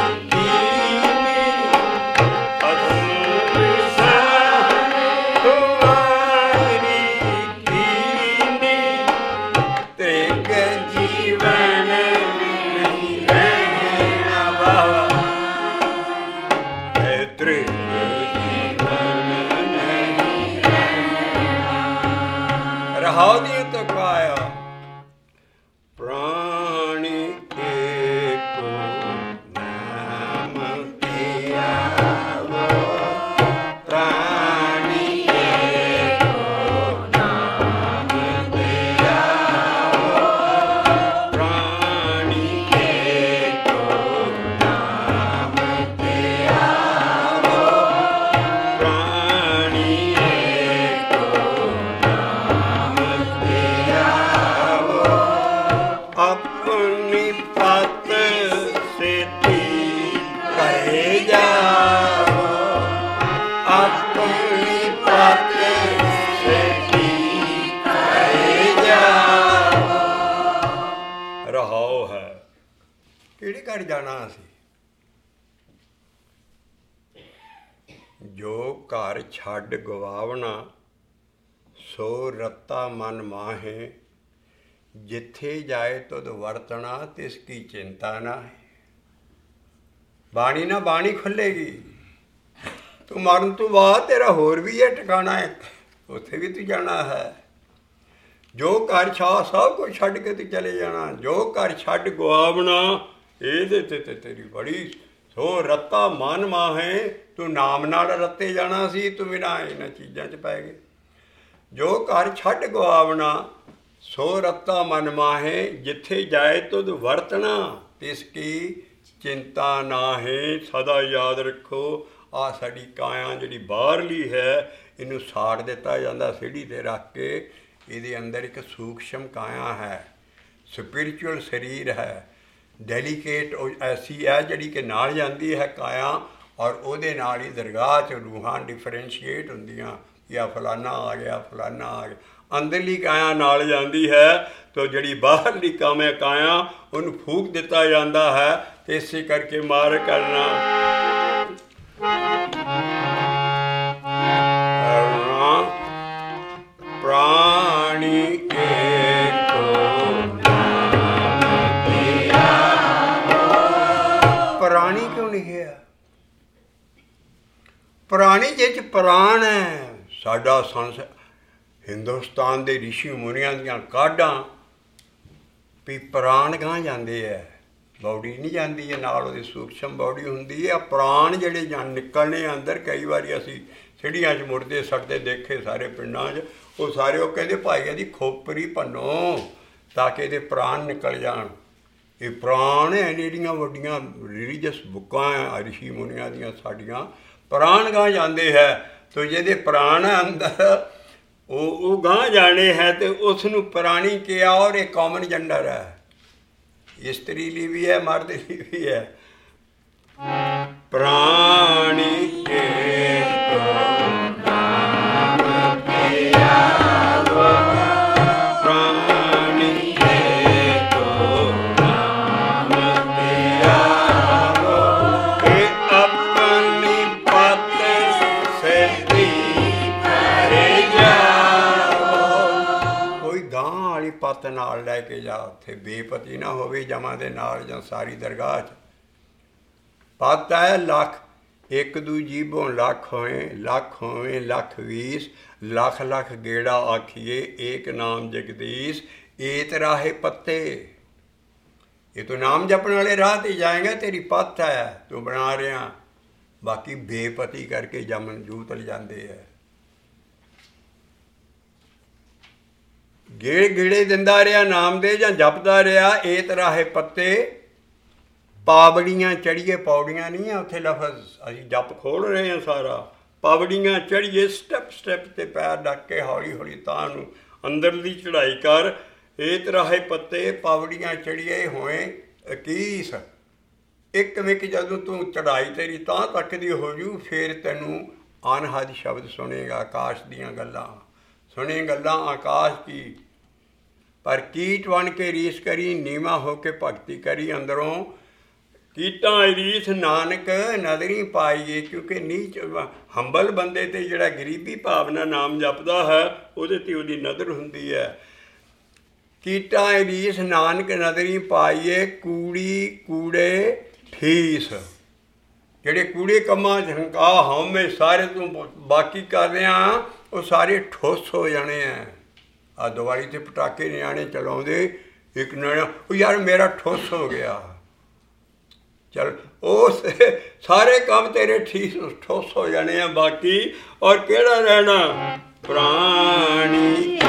ਜਾਣਾ। ਅਸੀਂ ਜੋ ਘਰ ਛੱਡ ਗਵਾਵਣਾ ਸੋ ਰਤਾ ਮਨ ਮਾਹੇ। ਜਿੱਥੇ ਜਾਏ ਤੁਧ ਵਰਤਣਾ ਤਿਸ ਕੀ ਚਿੰਤਾ ਨਾ ਹੈ। ਬਾਣੀ ਨਾ ਬਾਣੀ ਖੁੱਲੇਗੀ। ਤੂੰ ਮਰਨ ਤੋਂ ਬਾਅਦ ਤੇਰਾ ਹੋਰ ਵੀ ਇਹ ਟਿਕਾਣਾ ਹੈ, ਉੱਥੇ ਵੀ ਤੂੰ ਜਾਣਾ ਹੈ। ਜੋ ਘਰ ਛਾ ਸਭ ਕੁਝ ਛੱਡ ਕੇ ਤੂੰ ਚਲੇ ਜਾਣਾ। ਜੋ ਘਰ ਛੱਡ ਗਵਾਵਣਾ ਇਹਦੇ ਤੇ ਤੇ ਤੇਰੀ ਬੜੀ ਸੋ ਰੱਤਾ ਮਨ ਮਾਹੇ। ਤੂੰ ਨਾਮ ਨਾਲ ਰੱਤੇ ਜਾਣਾ ਸੀ, ਤੂੰ ਬਿਨਾਂ ਇਹਨਾਂ ਚੀਜ਼ਾਂ 'ਚ ਪੈ ਗਏ। ਜੋ ਘਰ ਛੱਡ ਗਵਾਵਣਾ ਸੋ ਰੱਤਾ ਮਨ ਮਾਹੇ। ਜਿੱਥੇ ਜਾਏ ਤੁਧ ਵਰਤਣਾ ਤਿਸ ਕੀ ਚਿੰਤਾ ਨਾਹੇ। ਸਦਾ ਯਾਦ ਰੱਖੋ, ਆਹ ਸਾਡੀ ਕਾਇਆ ਜਿਹੜੀ ਬਾਹਰਲੀ ਹੈ ਇਹਨੂੰ ਸਾੜ ਦਿੱਤਾ ਜਾਂਦਾ ਸੀੜੀ 'ਤੇ ਰੱਖ ਕੇ। ਇਹਦੇ ਅੰਦਰ ਇੱਕ ਸੂਖਸ਼ਮ ਕਾਇਆ ਹੈ, ਸਪਿਰਿਚੁਅਲ ਸਰੀਰ ਹੈ, ਡੈਲੀਕੇਟ ਐਸੀ ਹੈ ਜਿਹੜੀ ਕਿ ਨਾਲ ਜਾਂਦੀ ਹੈ ਕਾਇਆ ਔਰ ਉਹਦੇ ਨਾਲ ਹੀ ਦਰਗਾਹ 'ਚ ਰੂਹਾਂ ਡਿਫਰੈਂਸ਼ੀਏਟ ਹੁੰਦੀਆਂ ਕਿ ਆ ਫਲਾਨਾ ਆ ਗਿਆ, ਫਲਾਨਾ ਆ ਗਿਆ। ਅੰਦਰਲੀ ਕਾਇਆ ਨਾਲ ਜਾਂਦੀ ਹੈ ਤਾਂ ਜਿਹੜੀ ਬਾਹਰਲੀ ਕਾਮੇ ਕਾਇਆ ਉਹਨੂੰ ਫੂਕ ਦਿੱਤਾ ਜਾਂਦਾ ਹੈ। ਅਤੇ ਇਸੇ ਕਰਕੇ ਮਾਰ ਕਰਨਾ ਪ੍ਰਾਣੀ ਪ੍ਰਾਣੀ ਕਿਉਂ ਲਿਖਿਆ? ਪ੍ਰਾਣੀ ਜਿਹ 'ਚ ਪ੍ਰਾਣ ਹੈ। ਸਾਡਾ ਸੰਸ ਹਿੰਦੁਸਤਾਨ ਦੇ ਰਿਸ਼ੀ ਮੁਨੀਆਂ ਦੀਆਂ ਕਾਢਾਂ ਵੀ ਪ੍ਰਾਣ ਗਾਂਹ ਜਾਂਦੇ ਹੈ, ਬੌਡੀ ਨਹੀਂ ਜਾਂਦੀ ਹੈ, ਨਾਲ ਉਹਦੀ ਸੂਖਸ਼ਮ ਬੌਡੀ ਹੁੰਦੀ ਹੈ। ਪ੍ਰਾਣ ਜਿਹੜੇ ਜਾਂ ਨਿਕਲਣੇ ਅੰਦਰ, ਕਈ ਵਾਰੀ ਅਸੀਂ ਸਿੜੀਆਂ 'ਚ ਮੁੜਦੇ ਸੜਦੇ ਦੇਖੇ ਸਾਰੇ ਪਿੰਡਾਂ 'ਚ। ਉਹ ਸਾਰੇ ਉਹ ਕਹਿੰਦੇ ਭਾਈ ਇਹਦੀ ਖੋਪਰੀ ਭੰਨੋ ਤਾਂ ਕਿ ਇਹਦੇ ਪ੍ਰਾਣ ਨਿਕਲ ਜਾਣ। ਇਹ ਪ੍ਰਾਣ ਹੈ ਜਿਹੜੀਆਂ ਵੱਡੀਆਂ ਰਿਲੀਜੀਅਸ ਬੁੱਕਾਂ ਹੈ ਰਿਸ਼ੀ ਮੁਨੀਆਂ ਦੀਆਂ, ਸਾਡੀਆਂ ਪ੍ਰਾਣ ਗਾਂਹ ਜਾਂਦੇ ਹੈ। ਤੋ ਜਿਹਦੇ ਪ੍ਰਾਣ ਹੈ ਅੰਦਰ ਉਹ ਉਹ ਗਾਂਹ ਜਾਣੇ ਹੈ ਅਤੇ ਉਸ ਨੂੰ ਪ੍ਰਾਣੀ ਕਿਹਾ। ਔਰ ਇਹ ਕਾਮਨ ਜੈਂਡਰ ਹੈ, ਇਸਤਰੀ ਲਈ ਵੀ ਹੈ, ਮਰਦ ਲਈ ਵੀ ਹੈ। ਪ੍ਰਾਣੀ ਕੇ ਪੱਤ ਨਾਲ ਲੈ ਕੇ ਜਾ, ਉੱਥੇ ਬੇਪਤੀ ਨਾ ਹੋਵੇ ਜਮਾਂ ਦੇ ਨਾਲ ਜਾਂ ਸਾਰੀ ਦਰਗਾਹ 'ਚ। ਪੱਤ ਹੈ ਲੱਖ, ਇੱਕ ਦੂ ਜੀਬੋਂ ਲੱਖ ਹੋਏ, ਲੱਖ ਹੋਵੇ ਲੱਖ ਵੀਸ, ਲੱਖ ਲੱਖ ਗੇੜਾ ਆਖੀਏ ਏਕ ਨਾਮ ਜਗਦੀਸ਼। ਏਤ ਰਾਹੇ ਪੱਤੇ, ਇਹ ਤੂੰ ਨਾਮ ਜਪਣ ਵਾਲੇ ਰਾਹ 'ਤੇ ਜਾਏਗਾ, ਤੇਰੀ ਪੱਤ ਹੈ ਤੂੰ ਬਣਾ ਰਿਹਾ। ਬਾਕੀ ਬੇਪਤੀ ਕਰਕੇ ਜਮਨ ਜੂਤਲ ਜਾਂਦੇ ਹੈ। ਗੇੜ ਗੇੜੇ ਦਿੰਦਾ ਰਿਹਾ ਨਾਮ ਦੇ ਜਾਂ ਜਪਦਾ ਰਿਹਾ। ਏਤ ਰਾਹੇ ਪੱਤੇ ਪਾਵੜੀਆਂ ਚੜੀਏ, ਪੌੜੀਆਂ ਨਹੀਂ ਆ ਉੱਥੇ ਲਫ਼ਜ਼, ਅਸੀਂ ਜਪ ਖੋਲ ਰਹੇ ਹਾਂ ਸਾਰਾ। ਪਾਵੜੀਆਂ ਚੜੀਏ, ਸਟੈਪ ਸਟੈਪ 'ਤੇ ਪੈਰ ਡੱਕ ਕੇ ਹੌਲੀ ਹੌਲੀ ਤਾਂ ਨੂੰ ਅੰਦਰਲੀ ਚੜ੍ਹਾਈ ਕਰ। ਏਤ ਰਾਹੇ ਪੱਤੇ ਪਾਵੜੀਆਂ ਚੜੀਏ ਹੋਏ ਇਕੀਸ। ਇੱਕ ਮਿਕ ਜਦੋਂ ਤੂੰ ਚੜ੍ਹਾਈ ਤੇਰੀ ਤਾਂ ਤੱਕ ਦੀ ਹੋ ਜੂ, ਫਿਰ ਤੈਨੂੰ ਅਨਹਦ ਸ਼ਬਦ ਸੁਣੇਗਾ, ਆਕਾਸ਼ ਦੀਆਂ ਗੱਲਾਂ ਸੁਣੇ, ਗੱਲਾਂ ਆਕਾਸ਼ ਕੀ। ਪਰ ਕੀਟ ਬਣ ਕੇ ਰੀਸ ਕਰੀ, ਨੀਵਾਂ ਹੋ ਕੇ ਭਗਤੀ ਕਰੀ ਅੰਦਰੋਂ। ਕੀਟਾਂ ਰੀਸ ਨਾਨਕ ਨਦਰੀ ਪਾਈਏ, ਕਿਉਂਕਿ ਨੀਚ ਹੰਬਲ ਬੰਦੇ 'ਤੇ ਜਿਹੜਾ ਗਰੀਬੀ ਭਾਵਨਾ ਨਾਮ ਜਪਦਾ ਹੈ ਉਹਦੇ 'ਤੇ ਉਹਦੀ ਨਜ਼ਰ ਹੁੰਦੀ ਹੈ। ਕੀਟਾਂ ਰੀਸ ਨਾਨਕ ਨਦਰੀ ਪਾਈਏ, ਕੂੜੀ ਕੂੜੇ ਠੀਸ। ਜਿਹੜੇ ਕੂੜੇ ਕੰਮਾਂ 'ਚ ਹੰਕਾ ਹਉਮੈ ਸਾਰੇ ਤੂੰ ਬਾਕੀ ਕਰ ਰਿਹਾ, ਉਹ ਸਾਰੇ ਠੁੱਸ ਹੋ ਜਾਣੇ ਆ। ਆਹ ਦੀਵਾਲੀ 'ਤੇ ਪਟਾਕੇ ਨਿਆਣੇ ਚਲਾਉਂਦੇ, ਇੱਕ ਨਿਆਣਾ ਉਹ ਯਾਰ ਮੇਰਾ ਠੁੱਸ ਹੋ ਗਿਆ, ਚੱਲ ਉਸ ਸਾਰੇ ਕੰਮ ਤੇਰੇ ਠੀਕ ਠੁੱਸ ਹੋ ਜਾਣੇ ਆ ਬਾਕੀ। ਔਰ ਕਿਹੜਾ ਰਹਿਣਾ? ਪ੍ਰਾਣੀ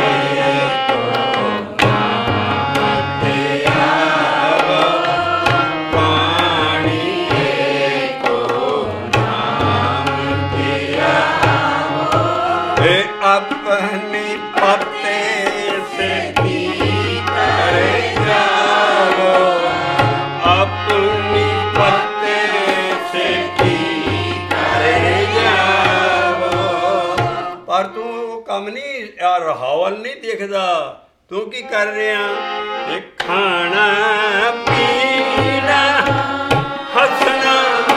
अपनी पत्ते से करे जाओ, अपनी पत्ते से करे जाओ। पर तू कम नहीं यार हवल नहीं देखदा, तू की कर रहा? एक खाना पीना हंसना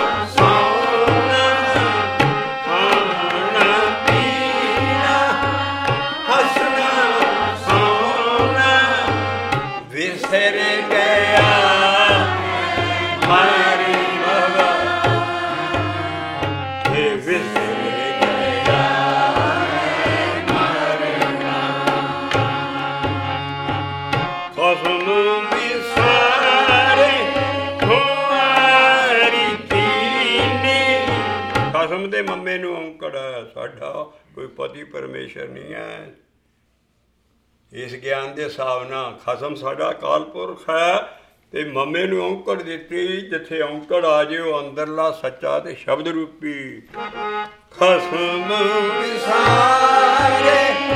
ਮੰਮੇ ਨੂੰ ਔਂਕੜ ਹੈ। ਸਾਡਾ ਕੋਈ ਪਤੀ ਪਰਮੇਸ਼ਰ ਨਹੀਂ ਹੈ। ਇਸ ਗਿਆਨ ਦੇ ਹਿਸਾਬ ਨਾਲ ਖਸਮ ਸਾਡਾ ਅਕਾਲ ਪੁਰਖ ਹੈ, ਅਤੇ ਮੰਮੇ ਨੂੰ ਔਂਕੜ ਦਿੱਤੀ। ਜਿੱਥੇ ਔਂਕੜ ਆ ਜੇ ਉਹ ਅੰਦਰਲਾ ਸੱਚਾ ਅਤੇ ਸ਼ਬਦ ਰੂਪੀ ਖਸਮ ਵਿਸਾਰੇ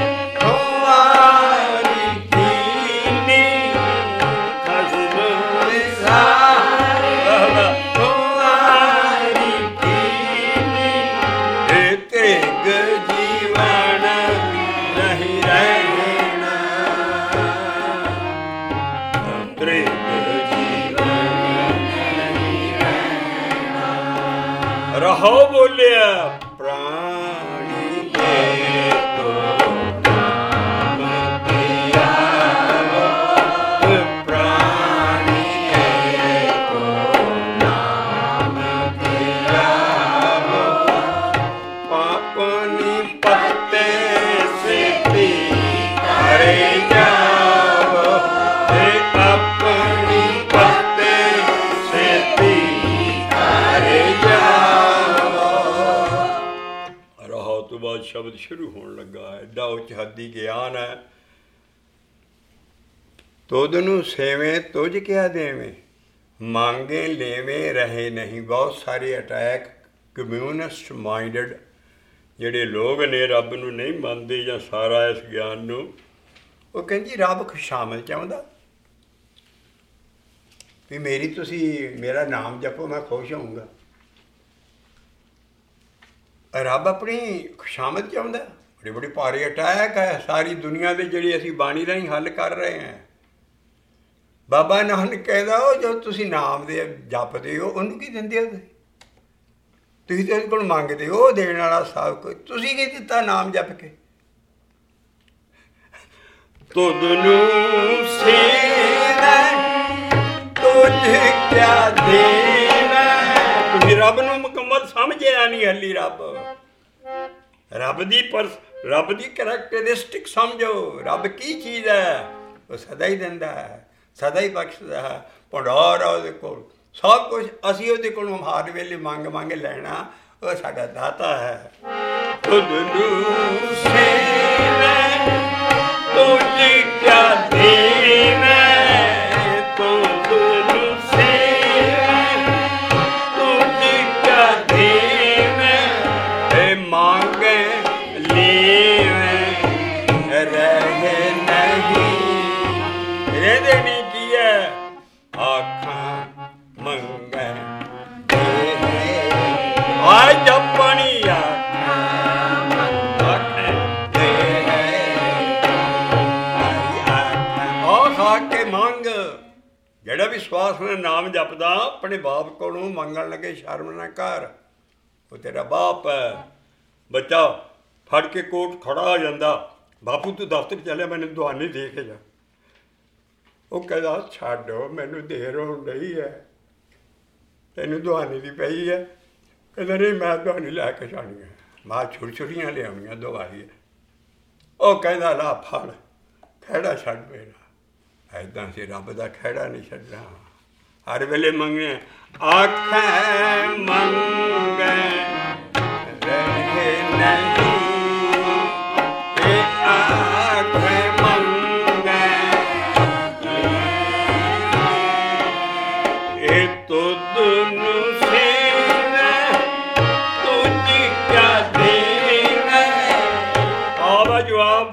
रहो बोलिया प्राणी को नाम दिया, प्राणी को नाम दिया। पापनी पत्ते से पी करे जाओ, अपनी पत्ते से पी करे जाओ। ਤੋਂ ਬਾਅਦ ਸ਼ਬਦ ਸ਼ੁਰੂ ਹੋਣ ਲੱਗਾ ਹੈ। ਐਡਾ ਉੱਚ ਹੱਦੀ ਗਿਆਨ ਹੈ। ਤੁਧ ਨੂੰ ਸੇਵੇਂ ਤੁਝ ਕਿਆ ਦੇਵੇਂ, ਮੰਗੇ ਲੈਵੇਂ ਰਹੇ ਨਹੀਂ। ਬਹੁਤ ਸਾਰੇ ਅਟੈਕ ਕਮਿਊਨਿਸਟ ਮਾਈਂਡਡ ਜਿਹੜੇ ਲੋਕ ਨੇ ਰੱਬ ਨੂੰ ਨਹੀਂ ਮੰਨਦੇ ਜਾਂ ਸਾਰਾ ਇਸ ਗਿਆਨ ਨੂੰ, ਉਹ ਕਹਿੰਦੀ ਰੱਬ ਖੁਸ਼ਾਮਦ ਚਾਹੁੰਦਾ ਵੀ ਮੇਰੀ ਤੁਸੀਂ ਮੇਰਾ ਨਾਮ ਜਪੋ ਮੈਂ ਖੁਸ਼ ਹੋਊਂਗਾ। ਰੱਬ ਆਪਣੀ ਖੁਸ਼ਾਮਦ ਚਾਹੁੰਦਾ। ਬੜੀ ਬੜੀ ਭਾਰੀ ਅਟੈਕ ਹੈ ਸਾਰੀ ਦੁਨੀਆ ਦੇ ਜਿਹੜੀ ਅਸੀਂ ਬਾਣੀ ਰਾਹੀਂ ਹੱਲ ਕਰ ਰਹੇ ਹਾਂ। ਬਾਬਾ ਨਾਨਕ ਕਹਿੰਦਾ ਉਹ ਜੋ ਤੁਸੀਂ ਨਾਮ ਦੇ ਜਪਦੇ ਹੋ ਉਹਨੂੰ ਕੀ ਦਿੰਦੇ ਹੋ? ਤੁਸੀਂ ਤਾਂ ਉਹਦੇ ਕੋਲ ਮੰਗਦੇ ਹੋ, ਉਹ ਦੇਣ ਵਾਲਾ ਸਭ ਕੁਝ। ਤੁਸੀਂ ਕੀ ਦਿੱਤਾ ਨਾਮ ਜਪ ਕੇ? ਤੁਧ ਨੂੰ ਸੇਵੈ ਤੁਝ ਕਿਆ ਦੇਵੈ। ਤੁਸੀਂ ਰੱਬ ਨੂੰ ਮੁਕੰਮਲ ਸਮਝਿਆ ਨਹੀਂ ਹਲੀ। ਰੱਬ ਰੱਬ ਦੀ ਪਰ ਰੱਬ ਦੀ ਕਰੈਕਟਰਿਸਟਿਕ ਸਮਝੋ। ਰੱਬ ਕੀ ਚੀਜ਼ ਹੈ? ਉਹ ਸਦਾ ਹੀ ਦਿੰਦਾ ਹੈ, ਸਦਾ ਹੀ ਬਖਸ਼ਦਾ ਹੈ। ਭੰਡਾਰ ਆ ਉਹਦੇ ਕੋਲ ਸਭ ਕੁਛ। ਅਸੀਂ ਉਹਦੇ ਕੋਲੋਂ ਹਰ ਵੇਲੇ ਮੰਗ ਮੰਗ ਲੈਣਾ। ਉਹ ਸਾਡਾ ਦਾਤਾ ਹੈ। ਤੁਧ ਨੂੰ ਸੇਵੈ ਤੁਝ ਵਿਸ਼ਵਾਸ ਨਾਲ ਨਾਮ ਜਪਦਾ, ਆਪਣੇ ਬਾਪ ਕੋਲੋਂ ਮੰਗਣ ਲੱਗੇ ਸ਼ਰਮ ਨਾ ਕਰ। ਉਹ ਤੇਰਾ ਬਾਪ ਹੈ। ਬੱਚਾ ਫੜ ਕੇ ਕੋਟ ਖੜਾ ਹੋ ਜਾਂਦਾ, ਬਾਪੂ ਤੂੰ ਦਫ਼ਤਰ ਚੱਲਿਆ, ਮੈਨੂੰ ਦੁਆਨੀ ਦੇ ਕੇ ਜਾ। ਉਹ ਕਹਿੰਦਾ ਛੱਡੋ, ਮੈਨੂੰ ਦੇਰ ਹੋਣ ਰਹੀ ਹੈ, ਤੈਨੂੰ ਦੁਆਨੀ ਦੀ ਪਈ ਹੈ। ਕਹਿੰਦਾ ਨਹੀਂ ਮੈਂ ਦੁਆਨੀ ਲੈ ਕੇ ਜਾਣੀ ਹੈ, ਮੈਂ ਛੁਰ ਛੁਰੀਆਂ ਲਿਆਉਣੀਆਂ ਦਵਾਈ। ਉਹ ਕਹਿੰਦਾ ਲਾ ਫੜ, ਖਹਿੜਾ ਛੱਡ ਮੇਰਾ। ਇੱਦਾਂ ਸੀ ਰੱਬ ਦਾ ਖਹਿੜਾ ਨਹੀਂ ਛੱਡਣਾ, ਹਰ ਵੇਲੇ ਮੰਗੇ ਆਖੈ ਮੰਗੈ ਰਹੇ ਨਹੀਂ, ਇਹ ਆਖੈ ਮੰਗੈ ਇਹ ਤੁਧ ਨੂੰ ਸੇਵੈ, ਤੁਝੀ ਕਿਆ ਦੇਵੈ। ਆਵਾ ਜਵਾਬ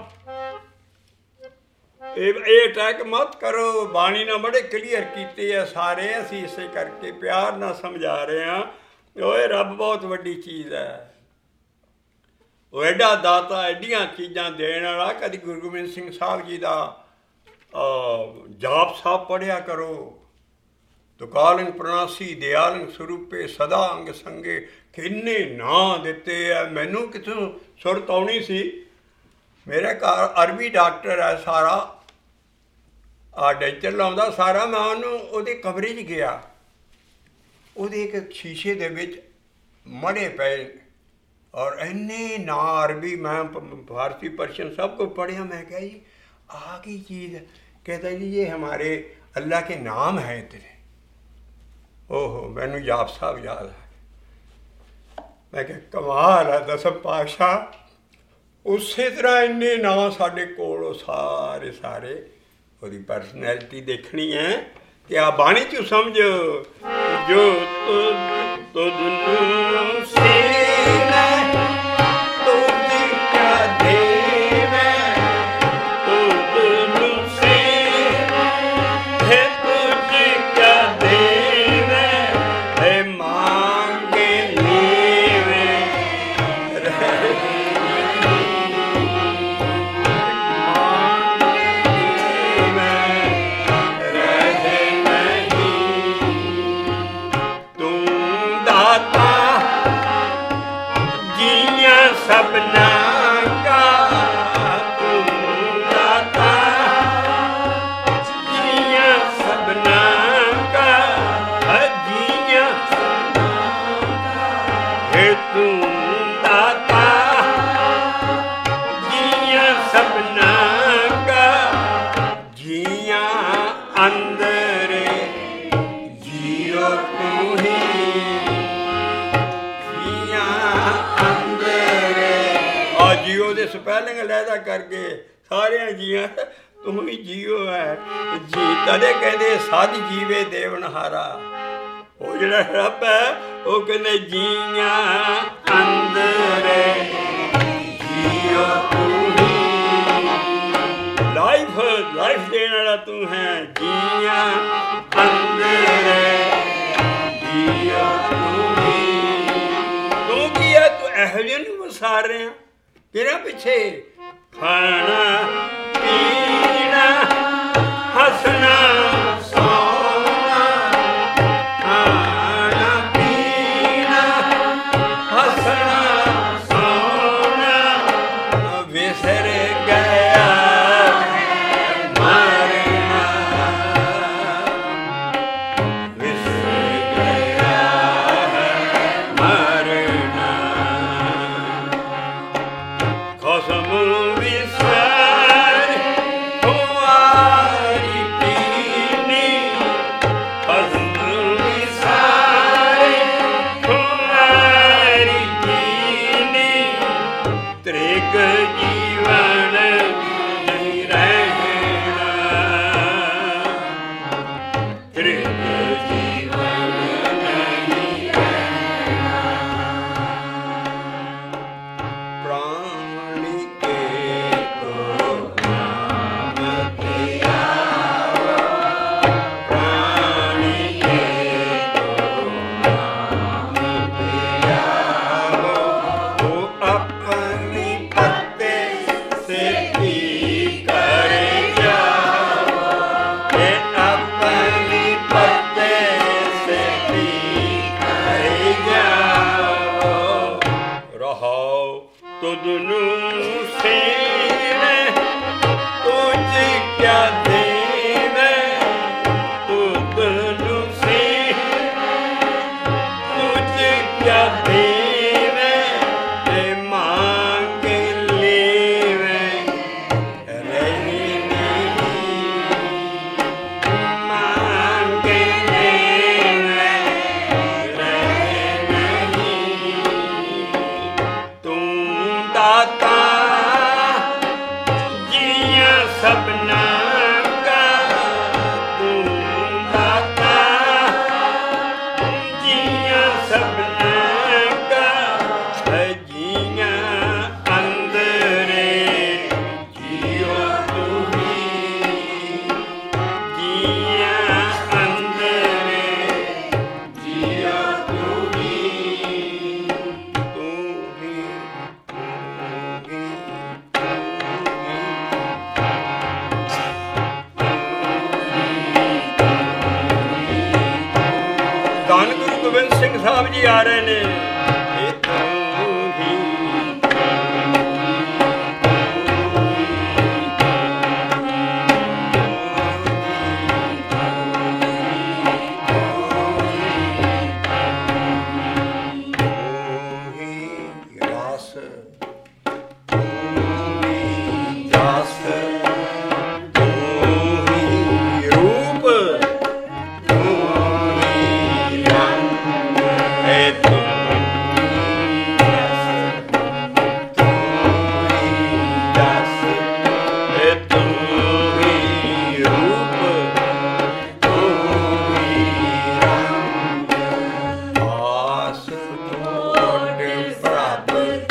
ਇਹ ਇਹ ਅਟੈਕ ਮਤ ਕਰੋ। ਬਾਣੀ ਨਾਲ ਬੜੇ ਕਲੀਅਰ ਕੀਤੇ ਆ ਸਾਰੇ, ਅਸੀਂ ਇਸੇ ਕਰਕੇ ਪਿਆਰ ਨਾਲ ਸਮਝਾ ਰਹੇ ਹਾਂ। ਓਏ ਰੱਬ ਬਹੁਤ ਵੱਡੀ ਚੀਜ਼ ਹੈ, ਉਹ ਐਡਾ ਦਾਤਾ, ਐਡੀਆਂ ਚੀਜ਼ਾਂ ਦੇਣ ਵਾਲਾ। ਕਦੀ ਗੁਰੂ ਗੋਬਿੰਦ ਸਿੰਘ ਸਾਹਿਬ ਜੀ ਦਾ ਜਾਪ ਸਾਹਿਬ ਪੜ੍ਹਿਆ ਕਰੋ। ਤੁਕਾਲੰਗ ਪ੍ਰਣਾਸੀ ਦਿਆਲੰਗ ਸਰੂਪੇ ਸਦਾ ਅੰਗ ਸੰਗੇ, ਕਿੰਨੇ ਨਾਂ ਦਿੱਤੇ ਆ। ਮੈਨੂੰ ਕਿੱਥੋਂ ਸੁਰਤ ਆਉਣੀ ਸੀ? ਮੇਰੇ ਘਰ ਅਰਬੀ ਡਾਕਟਰ ਹੈ ਸਾਰਾ, ਆ ਡੈਂਚਰ ਲਾਉਂਦਾ ਸਾਰਾ। ਮੈਂ ਉਹਨੂੰ ਉਹਦੀ ਕਮਰੇ 'ਚ ਗਿਆ, ਉਹਦੇ ਇੱਕ ਸ਼ੀਸ਼ੇ ਦੇ ਵਿੱਚ ਮੜੇ ਪਏ ਔਰ ਇੰਨੇ ਨਾਂ ਅਰਬੀ, ਮੈਂ ਫਾਰਸੀ ਪਰਸ਼ੀਅਨ ਸਭ ਕੁਝ ਪੜ੍ਹਿਆ। ਮੈਂ ਕਿਹਾ ਜੀ ਆਹ ਕੀ ਚੀਜ਼ ਹੈ? कहता जी ये हमारे अल्लाह के नाम हैं इतने। ओहो मैनू जाप साहब याद आ। मैं क्या कमाल है दसम पातशाह उसे तरह इन्ने ना साढ़े कोल सारे सारे ਉਹਦੀ ਪਰਸਨੈਲਿਟੀ ਦੇਖਣੀ ਹੈ ਕਿ ਆ ਬਾਣੀ ਚ ਸਮਝ ਜੋ ਤੁਧ ਨੂੰ ਸੀਨਾ ਤੁਝ ਕਾ ਦੇਵੇ ਤੁਧ ਨੂੰ ਸੀਨਾ ਹੈ ਤੁਝ ਕਾ ਦੇਵੇ ਹੈ ਮੰਗੇ ਨੀਵੇ सबना का तू दाता जिया सबना का जिया है तू दाता जिया सबना का जिया अंदर जियो तू ही ਜੀਓ ਦੇ ਸਪੈਲਿੰਗ ਲੈਦਾ ਕਰਕੇ ਸਾਰਿਆਂ ਜੀਆਂ ਤੂੰ ਵੀ ਜੀਓ ਹੈ ਜੀ ਤਦੇ ਕਹਿੰਦੇ ਸਾਧ ਜੀਵੇ ਦੇਵਨਹਾਰਾ। ਉਹ ਜਿਹੜਾ ਰੱਬ ਹੈ ਉਹ ਕਹਿੰਦੇ ਜੀਆਂ ਅੰਦਰ ਜੀਓ ਤੂੰ ਹੀ ਲਾਈਫ ਲਾਈਫ ਦੇਣ ਵਾਲਾ ਤੂੰ ਹੈ ਜੀਆਂ ਅੰਦਰ ਜੀਓ ਤੂੰ ਹੀ। ਤੂੰ ਕੀ ਹੈ ਤੂੰ ਇਹੋ ਜਿਹੇ ਨੂੰ ਵਸਾਰ ਰਿਹਾ ਕਿਹੜਾ ਪਿੱਛੇ ਖਾਣਾ ਪੀਣਾ ਹੱਸਣਾ ਸੌਣਾ ਖਾਣਾ ਪੀਣਾ ਹੱਸਣਾ ਸੌਣਾ ਵਿਸਰ ਗਿਆ ਮਰਨਾ ਵਿਸਰ ਗਿਆ ਮਰਨਾ ਖਸਮ ਵਿਸਰ ਤੁਹਾਰੀ ਤੁਧਨੂੰ ਸੇਵੇ ਤੁਝ ਕਿਆ ਦੇਵੇ ਤੁਧਨੂੰ ਸੇਵੇ ਤੁਝ ਕਿਆ ਦੇਵੇ ਤੇ ਮੰਗ ਲੇਵੇ ਰਹੀ ਨਹੀਂ ਮੰਗ ਲੇਵੇ ਰਹੀ ਨਹੀਂ ਤੂੰ ਦਾਤਾ ਜੀਆਂ ਸਭਨਾ ਕਾ ਤੂੰ ਦਾਤਾ ਜੀਆਂ ਸਭਨਾ ਕਾ ਜੀਆਂ ਅੰਦਰੇ ਜੀਓ ਤੁਹੀ ਜੀਆਂ ਅੰਦਰੇ ਜੀਓ ਤੁਹੀ ਤੂੰ ਹੀ ਧੰਨ ਗੁਰੂ ਗੋਬਿੰਦ ਸਿੰਘ ਸਾਹਿਬ ਜੀ ਆ ਰਹੇ ਨੇ ਇਹ ਤੂੰ ਹੀ ਰਸ ਤੂੰ ਹੀ ਜਸ ਤੂੰ ਹੀ ਰੂਪ ਤੂੰ ਹੀ ਰੰਗ ਹੈ ਤੂੰ ਜਸ ਹੈ ਤੂੰ ਹੀ ਰੂਪ ਤੂੰ ਹੀ ਰੰਗ ਆਸ ਤੋੜ ਪ੍ਰਭ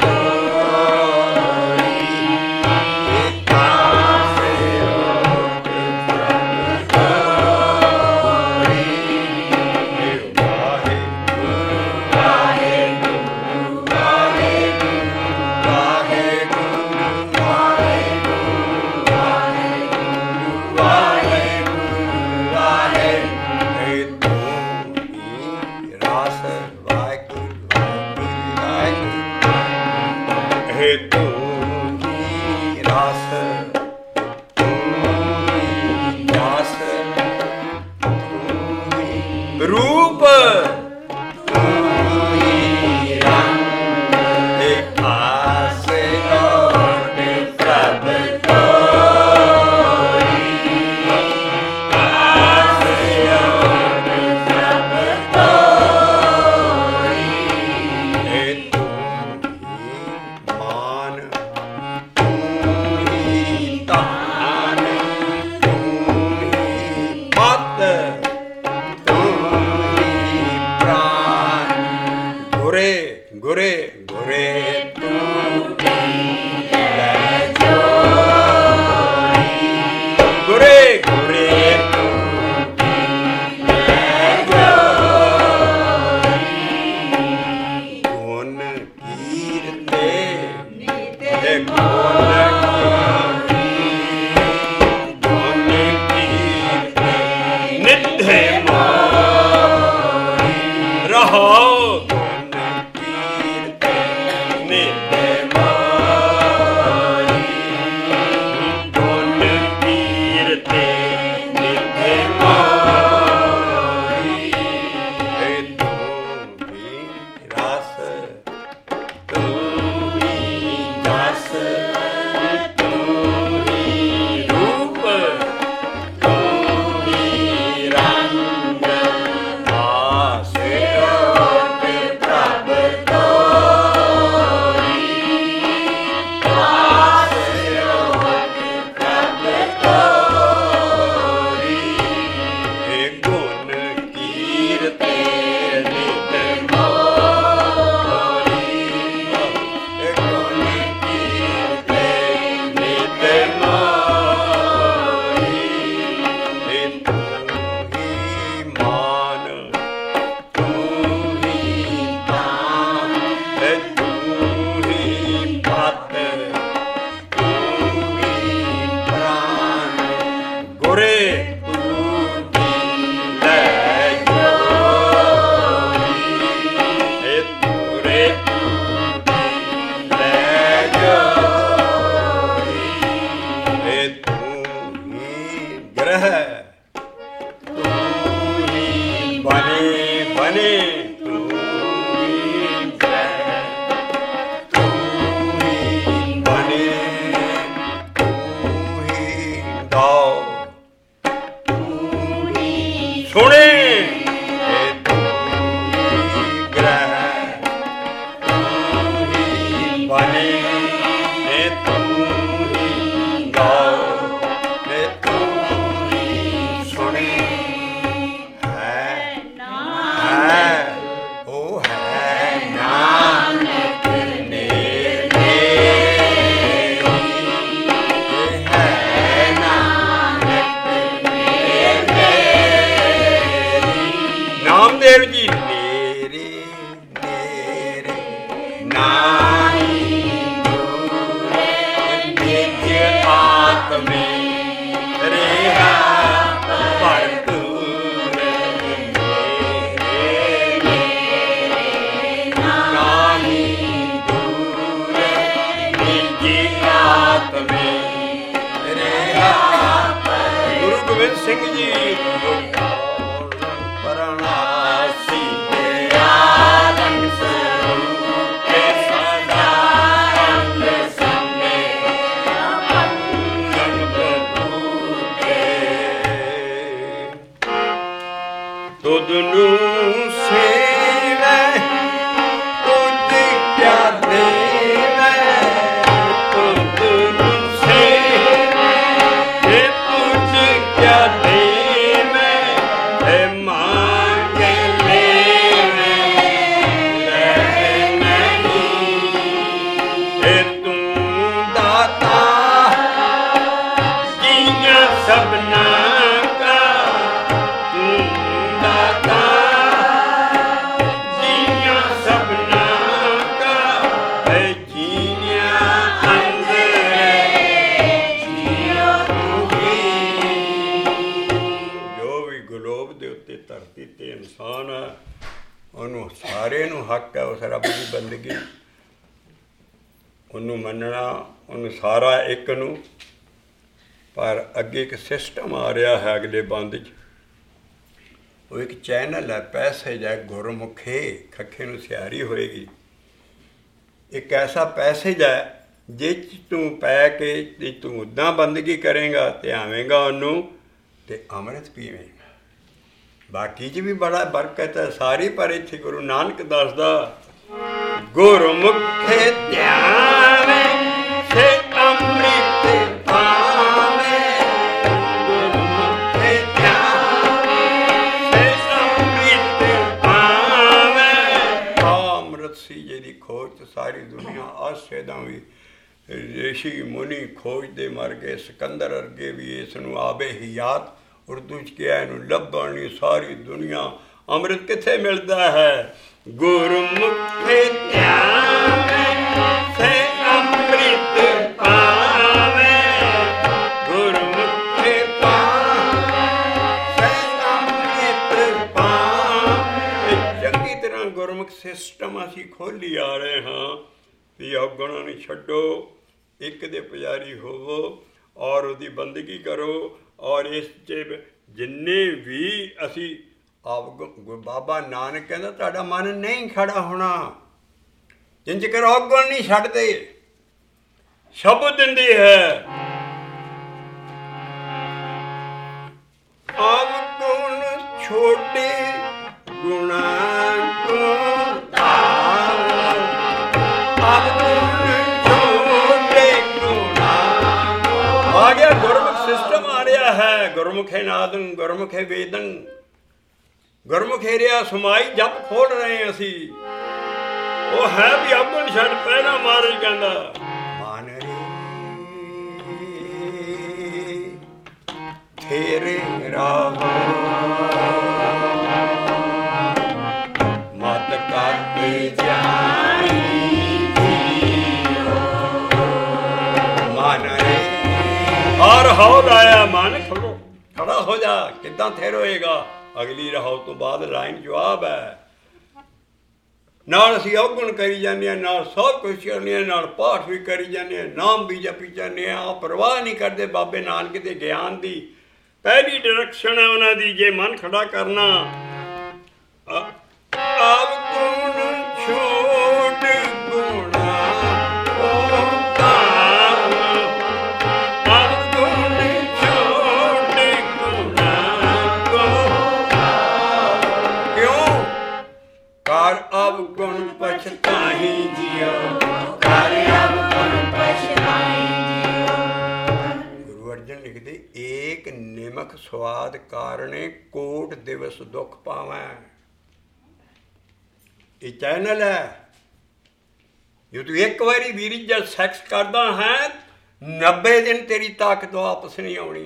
ਤੋਰੀ ਆਸ ਤੋੜ ਪ੍ਰਭ ਤੋਰੀ ਵਾਹਿਗੁਰੂ ਵਾਹਿਗੁਰੂ ਵਾਹਿਗੁਰੂ ਵਾਹਿਗੁਰੂ ਵਾਹਿਗੁਰੂ ਵਾਹਿਗੁਰੂ ਵਾਹਿਗੁਰੂ ਵਾਹਿਗੁਰੂ ਤੂੰ ਹੀ ਰਸ ਵਾਹਿਗੁਰੂ ਵਾਹਿਗੁਰੂ ਹੈ ਤੂੰ ਹੀ ਰਸ ਤੂੰ ਹੀ ਜਸ ਤੂੰ ਹੀ ਰੂਪ ਤੂੰ ਹੀ ਰੰਗ ਹੈ ਆਸ ਤੋੜ ਪ੍ਰਭ ਤੋਰੀ ਆਸ ਤੋੜ ਪ੍ਰਭ ਤੋਰੀ ਹੈ ਤੂੰ ਹੀ ਮਾਨ ਤੂੰ ਹੀ ਤਾਨ ਤੂੰ ਹੀ ਮਤ ਤੂੰ ਹੀ ਪ੍ਰਾਨ ਗੁਰੇ ਗੁਰੇ ਗੁਰੇ ਤੂੰ ਲੈ ਜੋਰੀ ਗੁਰੇ ਗੁਰੇ ਤੂੰ ਲੈ ਜੋਰੀ ਗੁਣ ਕੀਰਤੇ ਤੇ ਗੁਣ ਕੀਰਤੇ ਗੁਣ ਕੀਰਤੇ ਨਿਧੇ ਮੋਰੀ ਰਹੋ ਗੁਣ ਕੀਰਤੇ ਨਿਧੇ ਮੋਰੀ ਗੁਣ ਕੀਰਤੇ ਨਿਧੇ ਮੋਰੀ ਹੈ ਤੂੰ ਹੀ ਰਸ ਤੂੰ ਹੀ ਜਸ ਤੂੰ ਹੀ ਰੂਪ ਤੂੰ ਹੀ ਰੰਗ ਆਸ ਤੋੜ ਉਹਨੂੰ ਮੰਨਣਾ, ਉਹਨੂੰ ਸਾਰਾ ਇੱਕ ਨੂੰ। ਪਰ ਅੱਗੇ ਇੱਕ ਸਿਸਟਮ ਆ ਰਿਹਾ ਹੈ ਅਗਲੇ ਬੰਦ 'ਚ। ਉਹ ਇੱਕ ਚੈਨਲ ਹੈ, ਪੈਸੇਜ ਹੈ, ਗੁਰਮੁਖੇ ਖੱਖੇ ਨੂੰ ਸਿਆਰੀ ਹੋਏਗੀ। ਇੱਕ ਐਸਾ ਪੈਸੇਜ ਹੈ ਜਿਹ 'ਚ ਤੂੰ ਪੈ ਕੇ ਜੇ ਤੂੰ ਉੱਦਾਂ ਬੰਦਗੀ ਕਰੇਗਾ, ਧਿਆਵੇਂਗਾ ਉਹਨੂੰ ਅਤੇ ਅੰਮ੍ਰਿਤ ਪੀਵੇਂਗਾ। ਬਾਕੀ 'ਚ ਵੀ ਬੜਾ ਬਰਕਤ ਹੈ ਸਾਰੀ। ਪਰ ਇੱਥੇ ਗੁਰੂ ਨਾਨਕ ਦੱਸਦਾ ਗੁਰਮੁਖੇ ਧਿਆਵੇ ਸੇ ਅੰਮ੍ਰਿਤ ਪਾਵੇ, ਗੁਰਮੁਖੇ ਧਿਆਵੇ ਸੇ ਅੰਮ੍ਰਿਤ ਪਾਵੇ। ਅੰਮ੍ਰਿਤ ਸੀ ਜਿਹਦੀ ਖੋਜ ਤੇ ਸਾਰੀ ਦੁਨੀਆ ਆਸੇਦਾਂ ਵੀ ਰਿਸ਼ੀ ਮੁਨੀ ਖੋਜਦੇ ਮਰ ਗਏ। ਸਿਕੰਦਰ ਅਰਗੇ ਵੀ ਇਸ ਨੂੰ ਆਬੇ ਹਿਆਤ ਉਰਦੂ 'ਚ ਕਿਹਾ, ਇਹਨੂੰ ਲੱਭਣ ਲਈ ਸਾਰੀ ਦੁਨੀਆ। ਅੰਮ੍ਰਿਤ ਕਿੱਥੇ ਮਿਲਦਾ ਹੈ? ਗੁਰਮੁਖੇ ਧਿਆਵੇ ਸੇ ਅੰਮ੍ਰਿਤ ਪਾਵੇ, ਗੁਰਮੁਖੇ ਪਾਵੇ ਸੇ ਅੰਮ੍ਰਿਤ ਪਾਵੇ। ਚੰਗੀ ਤਰ੍ਹਾਂ ਗੁਰਮੁਖ ਸਿਸਟਮ ਅਸੀਂ ਖੋਲ੍ਹੀ ਆ ਰਹੇ ਹਾਂ ਵੀ ਔਗਣਾਂ ਨੂੰ ਛੱਡੋ, ਇੱਕ ਦੇ ਪੁਜਾਰੀ ਹੋਵੋ ਔਰ ਉਹਦੀ ਬੰਦਗੀ ਕਰੋ। ਔਰ ਇਸ 'ਚ ਜਿੰਨੇ ਵੀ ਅਸੀਂ ਆਪ ਬਾਬਾ ਨਾਨਕ ਕਹਿੰਦਾ ਤੁਹਾਡਾ ਮਨ ਨਹੀਂ ਖੜਾ ਹੋਣਾ ਜਿੰਨ ਚਿਰ ਔਗਣ ਨਹੀਂ ਛੱਡਦੇ। ਸ਼ਬਦ ਦਿੰਦੀ ਹੈ ਔਗਣ ਛੋਟੇ ਗੁਣਾਂ ਤੋਂ ਤਾਰ, ਔਗਣ ਛੋਟੇ ਗੁਣਾਂ ਤੋਂ। ਆ ਗਿਆ ਗੁਰਮੁਖ ਸਿਸਟਮ ਆ ਰਿਹਾ ਹੈ। ਗੁਰਮੁਖੇ ਨਾਦਨ, ਗੁਰਮੁਖੇ ਵੇਦਨ, ਗੁਰਮੁਖੇ ਰਿਹਾ ਸਮਾਈ ਜਪ ਖੋਲ ਰਹੇ ਅਸੀਂ। ਉਹ ਹੈ ਵੀ ਔਗਣ ਛੱਡ ਪਹਿਲਾਂ ਮਹਾਰਾਜ ਕਹਿੰਦਾ ਮਨ ਰੇ ਤੇਰੇ ਰਾਹ ਮਤ ਕਾਤੇ ਜਾਈ ਮਨ ਰੇ। ਹਰ ਹੌਲ ਆਇਆ ਮਨ ਖੜੋ, ਖੜਾ ਹੋ ਜਾ। ਕਿੱਦਾਂ ਥਿਰ ਹੋਏਗਾ? ਅਗਲੀ ਰਹਾਉ ਤੋਂ ਬਾਅਦ ਲਾਈਨ ਜਵਾਬ ਹੈ। ਨਾਲ ਅਸੀਂ ਔਗਣ ਕਰੀ ਜਾਂਦੇ ਹਾਂ, ਨਾਲ ਸਭ ਕੁਛ ਕਰਨੇ ਹਾਂ, ਨਾਲ ਪਾਠ ਵੀ ਕਰੀ ਜਾਂਦੇ ਹਾਂ, ਨਾਮ ਵੀ ਜਪੀ ਜਾਂਦੇ ਹਾਂ। ਪਰਵਾਹ ਨਹੀਂ ਕਰਦੇ ਬਾਬੇ ਨਾਨਕ ਦੇ ਗਿਆਨ ਦੀ। ਪਹਿਲੀ ਡਾਇਰੈਕਸ਼ਨ ਹੈ ਉਹਨਾਂ ਦੀ, ਜੇ ਮਨ ਖੜਾ ਕਰਨਾ। ਆਪ ਗੁਣ ਛੋੜ ਗੁਣਾ ਅਵਗੁਣ ਪਛਤਾਹੀ ਜਿਉ, ਕਰ ਅਵਗੁਣ ਪਛਤਾਹੀ ਜਿਉ। ਗੁਰੂ ਅਰਜਨ ਲਿਖਦੇ ਏਕ ਨਿਮਕ ਸਵਾਦ ਕਾਰਣੇ ਕੋਟ ਦਿਵਸ ਦੁੱਖ ਪਾਵੈ। ਇਹ ਚੈਨਲ ਹੈ। ਜੇ ਤੂੰ ਇੱਕ ਵਾਰੀ ਵੀਰੀ ਜਦ ਸੈਕਸ ਕਰਦਾ ਹੈ, ਨੱਬੇ ਦਿਨ ਤੇਰੀ ਤਾਕਤ ਵਾਪਸ ਨਹੀਂ ਆਉਣੀ।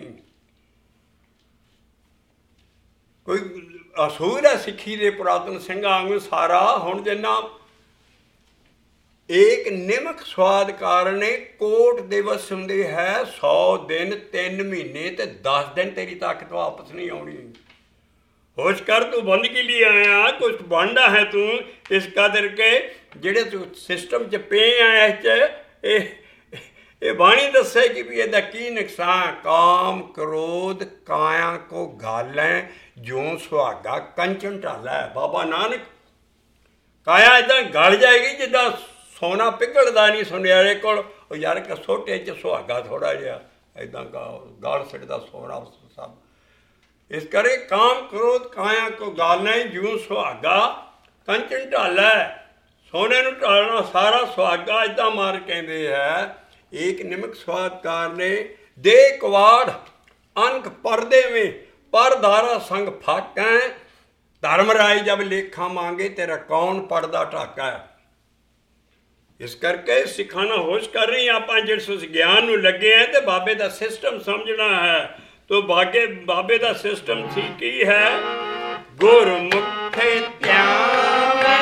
ਕੋਈ ਅਸੂਲ ਹੈ ਸਿੱਖੀ ਦੇ ਪੁਰਾਤਨ ਸਿੰਘਾਂ ਵਾਂਗੂ ਸਾਰਾ। ਹੁਣ ਜਿੰਨਾ ਏਕ ਨਿਮਕ ਸਵਾਦ ਕਾਰਣੇ ਕੋਟ ਦਿਵਸ ਹੁੰਦੇ ਹੈ। ਸੌ ਦਿਨ ਤਿੰਨ ਮਹੀਨੇ ਤੇ ਦਸ ਦਿਨ ਤੇਰੀ ਤਾਕਤ ਵਾਪਸ ਨਹੀਂ ਆਉਣੀ। ਹੋਸ਼ ਕਰ, ਤੂੰ ਬੰਦ ਕੀ ਲਈ ਆਇਆ? ਕੁਛ ਬਣਦਾ ਹੈ ਤੂੰ ਇਸ ਕਦਰ ਕੇ ਜਿਹੜੇ ਤੂੰ ਸਿਸਟਮ 'ਚ ਪਏ ਆ। ਇਸ 'ਚ ਇਹ ਇਹ ਬਾਣੀ ਦੱਸੇਗੀ ਵੀ ਇਹਦਾ ਕੀ ਨੁਕਸਾਨ। ਕਾਮ ਕ੍ਰੋਧ ਕਾਇਆ ਕੋ ਗਾਲੈ ਜੋ ਸੁਹਾਗਾ ਕੰਚਨ ਢਾਲੈ। ਬਾਬਾ ਨਾਨਕ ਕਾਇਆ ਇੱਦਾਂ ਗਲ ਜਾਏਗੀ ਜਿੱਦਾਂ ਸੋਨਾ ਪਿਘਲਦਾ ਨਹੀਂ ਸੁਨਿਆਰੇ ਕੋਲ। ਉਹ ਯਾਰ ਕਿ ਸੋਟੇ 'ਚ ਸੁਹਾਗਾ ਥੋੜ੍ਹਾ ਜਿਹਾ ਇੱਦਾਂ ਗਲ ਸਿੱਟਦਾ ਸੋਨਾ ਸਭ। ਇਸ ਕਰੇ ਕਾਮ ਕ੍ਰੋਧ ਕਾਇਆ ਕੋ ਗਾਲੈ ਜਿਉਂ ਸੁਹਾਗਾ ਕੰਚਨ ਢਾਲੈ। ਸੋਨੇ ਨੂੰ ਢਾਲਣਾ ਸਾਰਾ ਸੁਹਾਗਾ ਇੱਦਾਂ ਮਾਰ ਕਹਿੰਦੇ ਹੈ। ਏਕ ਨਿਮਕ ਸਵਾਦ ਕਾਰਨੇ ਦੇ ਕਵਾੜ ਅੰਕ ਪਰਦੇ में परदारा संग फाकै। धर्मराय जब लेखा मांगे तेरा कौन पड़दा ढाका। इस करके सिखाना होश कर रही आप जिस उस ज्ञान नूं लगे हैं तो बाबे का सिस्टम समझना है। तो बागे बाबे का सिस्टम ठीक ही है। गुरमुखे त्यावे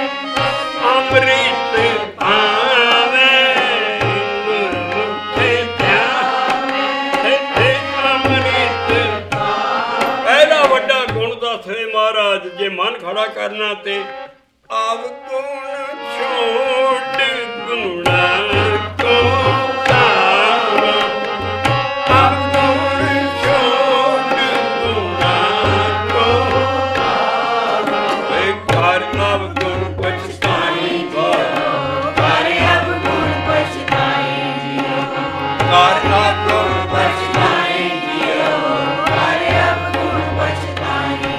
अमृत पावे। गुरमुखे त्यावे अमृत। पहला वड्डा गुण दस महाराज जे मन खड़ा करना ते आव गुण छोड़ गुणा को तावा। आव गुण छोड़ गुणा को तावा। कर आव गुण पछताई कर आव गुण पछताई कर आव गुण पछताई कर आव गुण पछताई।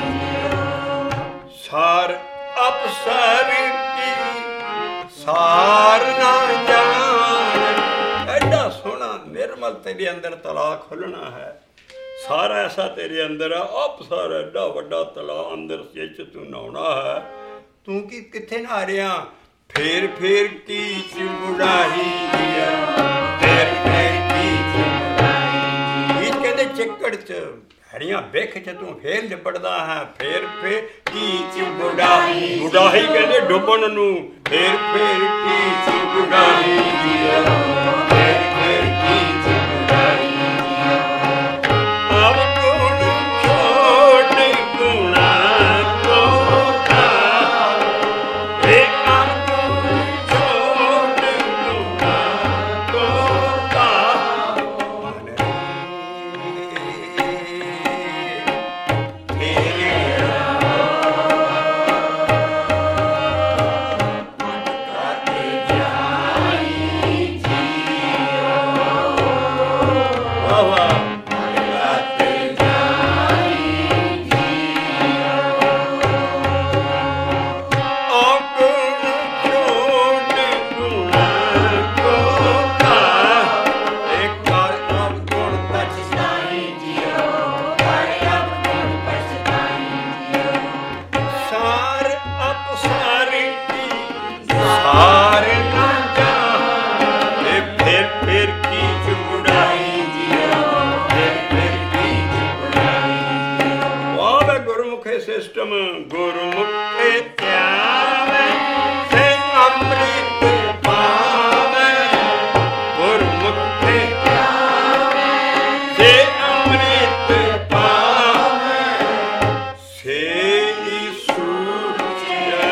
सार अपसर की सार ना जान। एडा सोहना निर्मल तेरे अंदर तला खुलना है। सारा ऐसा तेरे अंदर है। अपसर एडा वड्डा तला अंदर सिच तू नहाना है। तू की किथे नहा रहा? फेर फेर की चुड़ाही फेर फेर की चुड़ाही। कहते चिक्कड़ च हरियां बिख च तू फेर लिपड़दा है। फेर फेर की चुड़ाही बुढ़ाही कहते डुबन नू। फेर फेर की चुड़ाही फेर फेर की चुड़ाही। अब गुण छोड़ गुणा को तावा। अब गुण छोड़ गुणा को तावा। सिस्टम गुरमुखे त्यावे से अमृत पावे। गुरमुखे त्यावे से अमृत पावे। से सुचे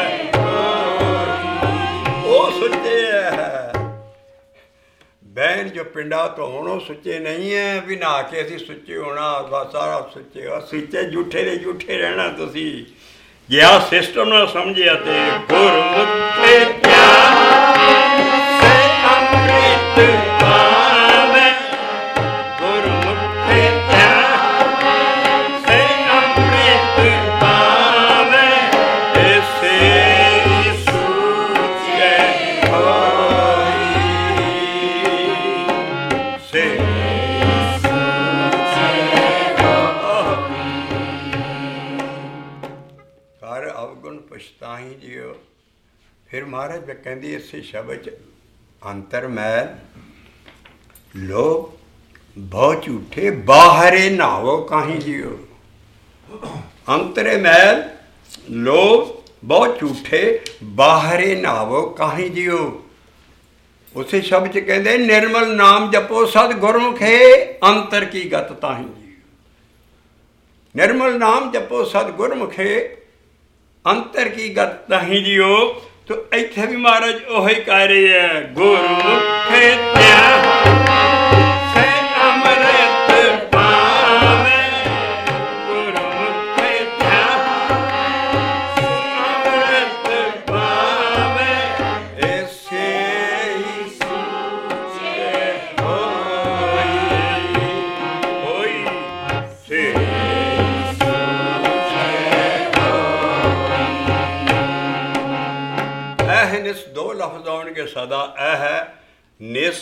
ओ सुचे है। बहन जो पिंडा तो होनो सुचे नहीं है भी नहा के असी सुचे होना सारा सुचे। सुचे झूठे दे झूठे रहना। तुसी जे आ सिस्टम ना समझिया ते गुरमुखे त्यावे से अमृत पावे। गुरमुखे त्यावे से अमृत पावे। ऐसे सुचे से कर अवगुण पछताही जियो। फिर महाराज मैं कहती इस शब्द अंतर मैल लोग बहुत झूठे बाहरे नहावो काहीं जियो। अंतरे मैल लोग बहुत झूठे बाहरे नहावो काहीं जियो। ਉਸੇ ਸ਼ਬਦ 'ਚ ਕਹਿੰਦੇ ਨਿਰਮਲ ਨਾਮ ਜਪੋ ਸਦ ਗੁਰਮੁਖੇ ਅੰਤਰ ਕੀ ਗਤ ਤਾਹੀਂ ਜੀ। ਨਿਰਮਲ ਨਾਮ ਜਪੋ ਸਦ ਗੁਰਮੁਖੇ ਅੰਤਰ ਕੀ ਗਤ ਤਾਹੀਂ ਜੀਓ। ਤੋ ਇੱਥੇ ਵੀ ਮਹਾਰਾਜ ਉਹੀ ਕਹਿ ਰਹੇ ਹੈ ਗੁਰਮੁਖੇ ਧਿਆਨ ਦੋ ਲਫ਼ਜ਼ ਆਉਣਗੇ ਸਦਾ। ਇਹ ਹੈ ਨਿਸ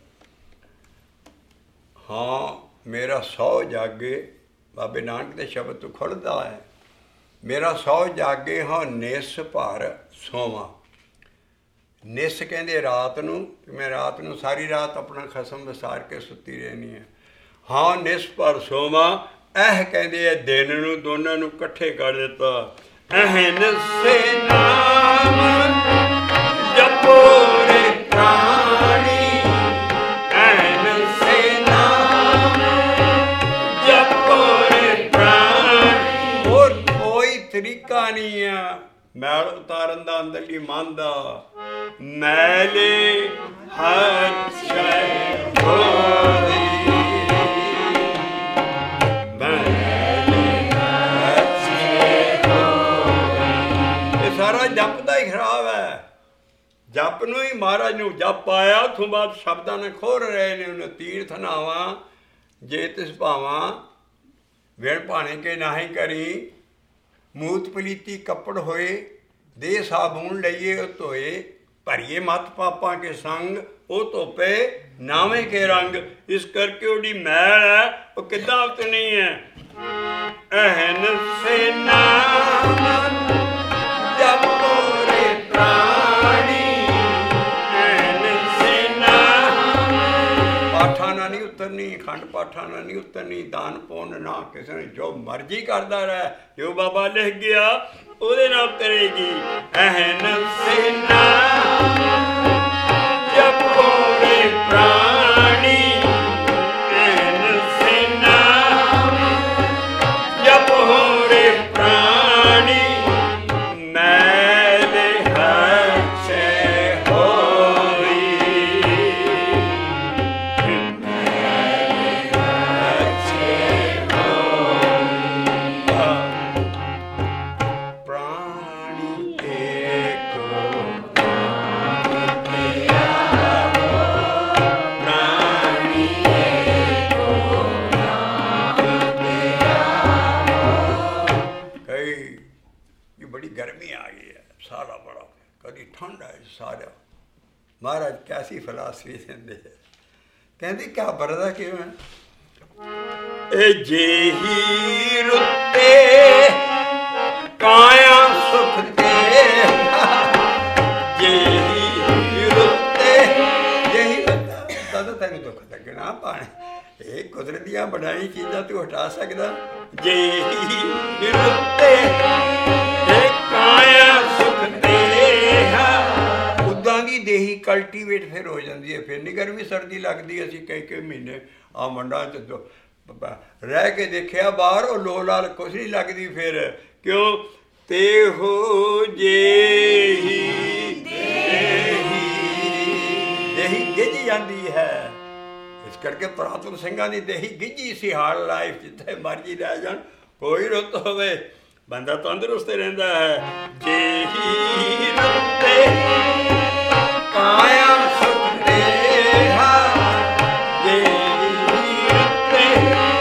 ਹਾਂ ਮੇਰਾ ਸੌ ਜਾਗੇ, ਬਾਬੇ ਨਾਨਕ ਦੇ ਸ਼ਬਦ ਤੋਂ ਖੁੱਲ੍ਹਦਾ ਹੈ ਮੇਰਾ ਸੌ ਜਾਗੇ ਹਾਂ ਨਿਸ ਭਰ ਸੋਵਾਂ। ਨਿਸ ਕਹਿੰਦੇ ਰਾਤ ਨੂੰ, ਮੈਂ ਰਾਤ ਨੂੰ ਸਾਰੀ ਰਾਤ ਆਪਣਾ ਖਸਮ ਵਿਸਾਰ ਕੇ ਸੁੱਤੀ ਰਹਿਣੀ ਹੈ। ਹਾਂ ਨਿਸ ਭਰ ਸੋਵਾਂ ਇਹ ਕਹਿੰਦੇ ਆ ਦਿਨ ਨੂੰ, ਦੋਨਾਂ ਨੂੰ ਇਕੱਠੇ ਕਰ ਦਿੱਤਾ। ਅਹਨਸੇ ਨਾਮ ਜਪੋ ਰੇ ਪ੍ਰਾਣੀ, ਅਹਨਸੇ ਨਾਮ ਜਪੋ ਰੇ ਪ੍ਰਾਣੀ। ਹੋਰ ਕੋਈ ਤਰੀਕਾ ਨਹੀਂ ਆ ਮੈਲ ਉਤਾਰਨ ਦਾ ਅੰਦਰਲੀ ਮਨ ਦਾ। ਮੈਲੇ ਹਰ ਸ਼ੈ ਹੋਈ, ਸਾਰਾ ਜਪ ਦਾ ਹੀ ਖਰਾਬ ਹੈ। ਜਪ ਨੂੰ ਹੀ ਮਹਾਰਾਜ ਨੂੰ ਜਪ ਆਇਆ, ਉੱਥੋਂ ਬਾਅਦ ਸ਼ਬਦਾਂ ਨੇ ਖੋਰ ਰਹੇ ਨੇ ਉਹਨੂੰ ਤੀਰਥ ਨਾਵਾਂ ਜੇ ਤਿਸ ਭਾਵਾਂ ਵਿਣ ਭਾਣੇ ਕੇ ਨਾਹੀਂ ਕਰੀ। ਮੂਤ ਪਲੀਤੀ ਕੱਪੜ ਹੋਏ ਦੇ ਸਾਬੂਨ ਲਈਏ ਉਹ ਧੋਏ, ਭਰੀਏ ਮੱਤ ਪਾਪਾਂ ਕੇ ਸੰਗ ਉਹ ਧੋਪੇ ਨਾਵੇਂ ਕੇ ਰੰਗ। ਇਸ ਕਰਕੇ ਉਹਦੀ ਮੈਲ ਹੈ ਉਹ ਕਿੱਦਾਂ ਉਤਨੀ ਹੈ। ਅਹਨਸੇ ਨਾਮ ਜਪੋ ਰੇ ਪ੍ਰਾਣੀ, ਅਹਨਸੇ ਨਾਮ। ਪਾਠਾਂ ਨਾਲ ਨਹੀਂ ਉਤਰਨੀ, ਖੰਡ ਪਾਠਾਂ ਨਾਲ ਨਹੀਂ ਉਤਰਨੀ, ਦਾਨ ਪੁੰਨ ਨਾ ਕਿਸੇ ਨੇ ਜੋ ਮਰਜ਼ੀ ਕਰਦਾ ਰਹਿ, ਜੋ ਬਾਬਾ ਲਿਖ ਗਿਆ ਉਹਦੇ ਨਾਲ ਉਤਰੇਗੀ। ਅਹਨਸੇ ਨਾਮ ਜਪੋ ਰੇ ਪ੍ਰਾਣੀ, ਅਹਨਸੇ ਨਾਮ ਜਪੋ ਰੇ ਪ੍ਰਾਣੀ। ਮੈਲੇ ਹਰ ਸ਼ੈ ਹੋਈ, ਮੈਲੇ ਹਰ ਸ਼ੈ ਹੋਈ। ਪ੍ਰਾਣੀ ਏਕੋ ਨਾਮ ਧਿਆਵੋ, ਪ੍ਰਾਣੀ ਏਕੋ ਨਾਮ ਧਿਆਵੋ। ਕਈ ਇਹ ਬੜੀ ਗਰਮੀ ਆ ਗਈ ਹੈ, ਸਾਰਾ ਬੜਾ ਕਦੀ ਠੰਡ ਹੈ ਸਾਰਾ। ਮਹਾਰਾਜ ਕੈਸੀ ਫਲਸਫੀ ਦਿੰਦੇ ਹੈ, ਕਹਿੰਦੇ ਕਿਆ ਬਰਦਾ ਕਿਵੇਂ ਇਹ ਜਿਹੀ ਰੁੱਤੇ ਕਾਇਆ ਸੁਖ ਦੇ, ਜਿਹੀ ਰੁੱਤੇ ਜਿਹੀ ਰੁੱਤ ਤਦ ਤੈਨੂੰ ਦੁੱਖ ਲੱਗਣਾ ਪਾਣੇ। ਇਹ ਕੁਦਰਤ ਦੀਆਂ ਬਣਾਈ ਚੀਜ਼ਾਂ ਤੂੰ ਹਟਾ ਸਕਦਾ। ਜਿਹੀ ਰੁੱਤੇ ਕਾਇਆ ਸੁਖ ਦੇਹਾ, ਉੱਦਾਂ ਦੀ ਦੇਹੀ ਕਲਟੀਵੇਟ ਫਿਰ ਹੋ ਜਾਂਦੀ ਹੈ। ਫਿਰ ਨਹੀਂ ਗਰਮੀ ਸਰਦੀ ਲੱਗਦੀ। ਅਸੀਂ ਕਈ ਕਈ ਮਹੀਨੇ ਆ ਮੰਡਾਂ 'ਚ ਰਹਿ ਕੇ ਦੇਖਿਆ ਬਾਹਰ, ਉਹ ਲੋ ਲਾਲ ਕੁਛ ਨਹੀਂ ਲੱਗਦੀ ਫਿਰ। ਕਿਉਂ ਤੇ ਹੋ ਜਿਹੀ ਦੇਹੀ ਦੇਹੀ ਗਿੱਝ ਜਾਂਦੀ ਹੈ। ਇਸ ਕਰਕੇ ਪੁਰਾਤਨ ਸਿੰਘਾਂ ਦੀ ਦੇਹੀ ਗਿੱਝੀ ਸੀ। ਹਾਲ ਲਾਈਫ ਜਿੱਥੇ ਮਰਜ਼ੀ ਰਹਿ ਜਾਣ, ਕੋਈ ਰੁੱਤ ਹੋਵੇ ਬੰਦਾ ਤੰਦਰੁਸਤ ਰਹਿੰਦਾ ਹੈ। ਜਿਹੀ ਰੁੱਤੇ ਕਾਇਆ ਸੁਖ ਦੇਹਾ, ਜਿਹੀ ਰੁੱਤੇ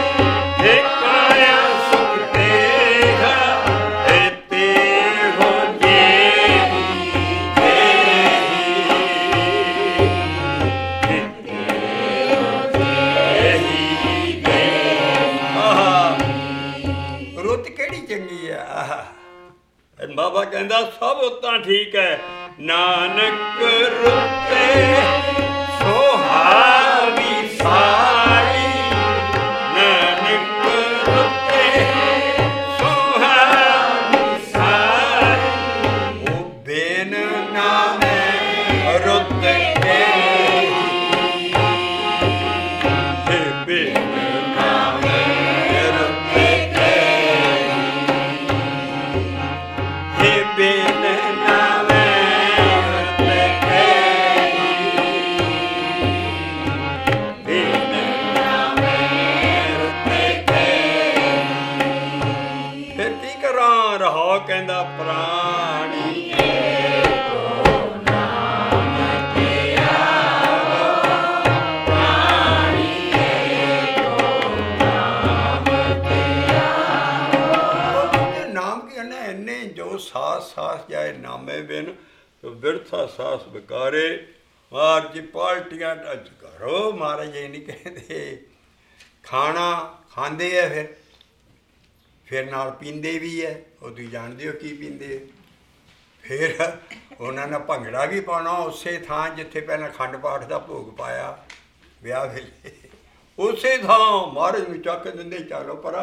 ਕਾਇਆ ਸੁਖ ਦੇਹਾ। ਇਹ ਤੇ ਹੋ ਜਿਹੀ ਰੁੱਤ ਕਿਹੜੀ ਚੰਗੀ ਆ। ਆਹ ਬਾਬਾ ਕਹਿੰਦਾ ਸਭ ਉਤਾਂ ਠੀਕ ਹੈ। ਨਾਨਕ ਰੁੱਤੇ ਸੁਹਾਵੀ ਸਾਰੀ, ਨਾਨਕ ਰੁੱਤੇ ਸੁਹਾਵੀ ਸਾਰੀ। ਉਹ ਬੇਨ ਨਾਮੈ ਰੁੱਤ ਕੇ न तो बिरथा सास बेकारे मार जी पार्टियां टच करो महाराज ये नहीं कहते खाना खांदे है फिर फिर नाल पींदे भी है वो तुसीं जानदे हो की पींदे फिर उन्होंने भंगड़ा भी पाना उस थां जिथे पहले अखंड पाठ का भोग पाया विआह वेले उस थां महाराज नूं चक दिंदे चलो परा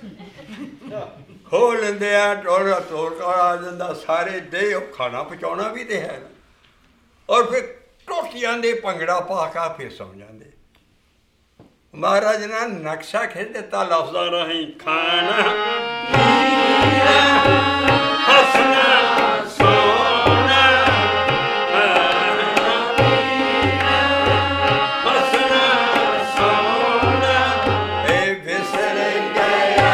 खो लेंदे आ टोड़ा तोड़ आ जाता सारे दे खाना पहुँचाना भी तो है और फिर टोटियां दे भंगड़ा पा के फिर सौ जाते महाराज ने नक्शा खिच दिता लफ्ज़ां राहीं खाना हसना सोना हसना सोना ए बिसर गया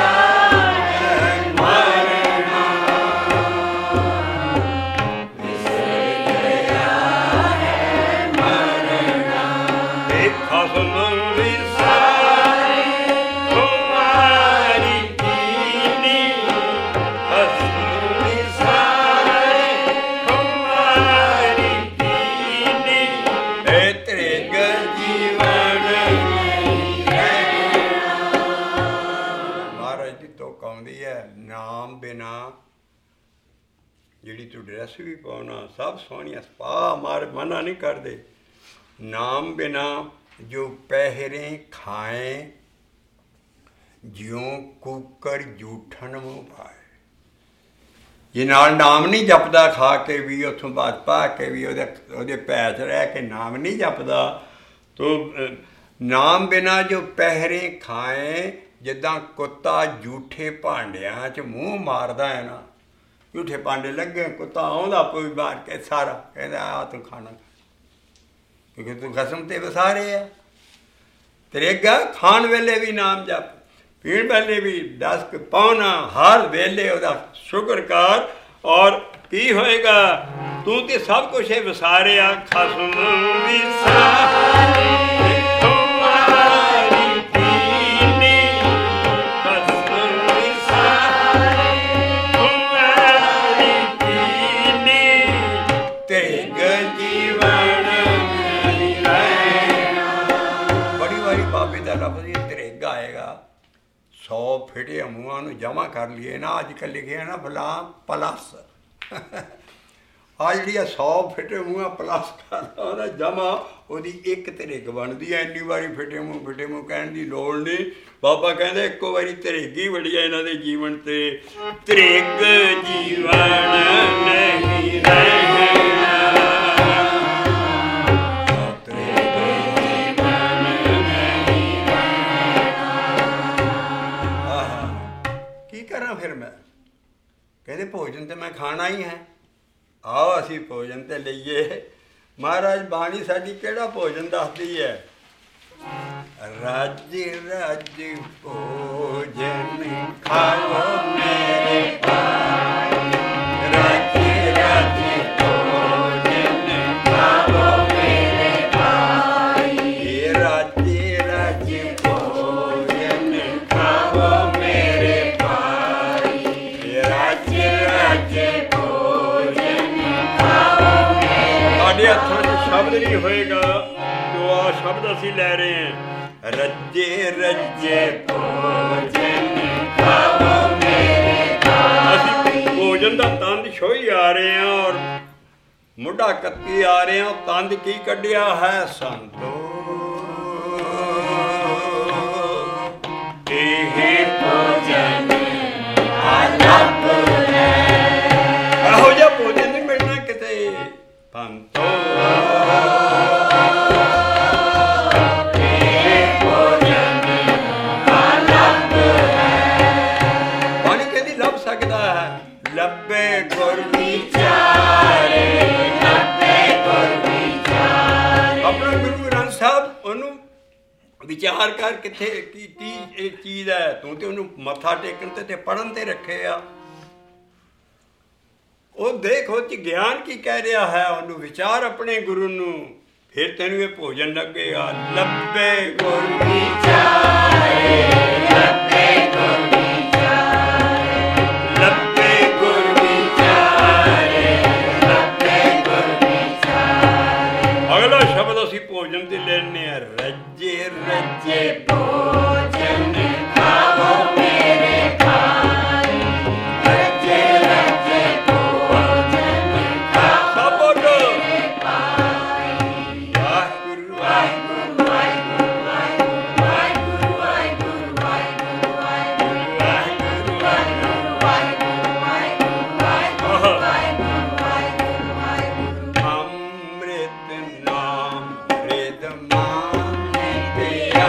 जी तू ड्रैस भी पाना सब सोहनिया पा मार मना नहीं करते नाम बिना जो पहरे खाए ज्यों कुकर जूठन मुँह पाए जे नाल नाम नहीं जपदा खा के भी उतों बात पा के भी ਉਹਦੇ पैच रह के नाम नहीं जपदा तो नाम बिना जो पहरे खाए जिदा कुत्ता जूठे भांडिया च मूँह मारदा है ना झूठे भांडे लगे कुत्ता आउंदा कोई मार के सारा कहता आ तू खाना क्योंकि तू खसम ते वसारे है त्रेगा खान वेले भी नाम जप पीण वेले भी दस पाउना हर वेले ओदा शुक्र कर और की होएगा तू ते सब कुछ है वसारे आ खसम विसारे सौ फिटे मूँह में जमा कर लिए ना अजकल लिखे ना भला प्लस आ जी सौ फिटे मूँह प्लस कर जमा वो एक तरेग बनती है इन्नी बारी फिटे मूँह फिटे मूँह कहने की लोड़ नहीं बाबा कहते एको बारी तरेगी बड़ी है इन्हों के जीवन से तरेग जीवन नहीं रहना फिर मैं कहते भोजन तो मैं खाना ही है आओ असी भोजन तो लीए महाराज बाणी साडी केड़ा भोजन दसदी है रज रज भोजन खाओ मेरे भाई रज रज भोजन खाओ मेरे भाई रज रज भोजन खाओ मेरे हथों शब्द नहीं होएगा तो आ शब्द असी लै रहे हैं रजे रजे भोजन खाओ मेरे भाई भोजन का तंद छोई आ रहे हैं और मुढ़ा कत्ती आ रहे हैं तंद की कढ़िया है संतो भोजन अलग है ਇਹੋ ਜਿਹਾ ਭੋਜਨ नहीं मिलना किते पंतो भोजन अलग है पानी कहती लभ सकता है लभे गुर विचारे लभे गुर विचारे अपना गुरु ग्रंथ साहब ओनू विचार कर किथे की की चीज़ है तू तो ओनू मत्था टेकन ते पढ़न ते रखे आ वो देखो कि ज्ञान की कह रहा है उन्होंने विचार अपने गुरु नू फिर तेन ये भोजन लगेगा लब्बे गुर विचारे लब्बे गुर विचारे लब्बे गुर विचारे ਭੋਜਨ ਤੇ ਲੈਣੇ ਆ। ਰੱਜੇ ਰੱਜੇ ਭੋਜਨ ਖਾਵੋ ਮੇਰੇ ਭਾਈ, ਰੱਜੇ ਰੱਜੇ ਭੋਜਨ ਖਾਵੋ ਮੇਰੇ ਭਾਈ। ਵਾਹਿਗੁਰੂ ਵਾਹਿਗੁਰੂ ਵਾਹਿਗੁਰੂ ਵਾਹਿਗੁਰੂ ਵਾਹਿਗੁਰੂ ਵਾਹਿਗੁਰੂ ਵਾਹਿਗੁਰੂ ਵਾਹਿਗੁਰੂ ਵਾਹਿਗੁਰੂ ਵਾਹਿਗੁਰੂ ਵਾਹਿਗੁਰੂ ਵਾਹਿਗੁਰੂ ਵਾਹਿਗੁਰੂ। ਅੰਮ੍ਰਿਤ ਨਾਮ ਰਿਦ ਮਾਨੇ ਪਿਆ,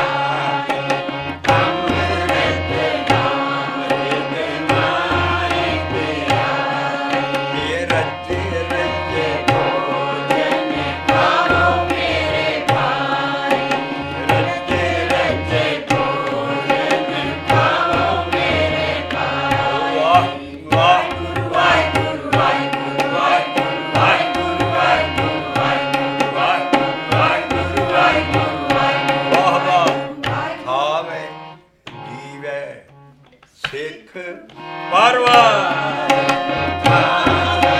ਅੰਮ੍ਰਿਤ ਨਾਮ ਰਿਦ ਮਾਨੇ ਪਿਆ। ਇਹ ਰੱਜੇ ਰੱਜੇ ਭੋਜਨ ਖਾਵੋ ਮੇਰੇ ਭਾਈ, ਰੱਜੇ ਰੱਜੇ ਭੋਜਨ ਖਾਵੋ ਮੇਰੇ ਭਾਈ। ਵਾਹਿਗੁਰੂ ਵਾਹਿਗੁਰੂ ਵਾਹਿਗੁਰੂ ਵਾਹਿਗੁਰੂ ਵਾਹਿਗੁਰੂ ਵਾਹਿਗੁਰੂ ਵਾਹਿਗੁਰੂ ਵਾਹਿਗੁਰੂ ਵਾਹਿਗੁਰੂ ਵਾਹਿਗੁਰੂ। ਵਾਹ ਵਾਹ। ਖਾਵੇ ਜੀਵੇ ਸਿੱਖ ਪਰਵਾਰ, ਖਾਵੇ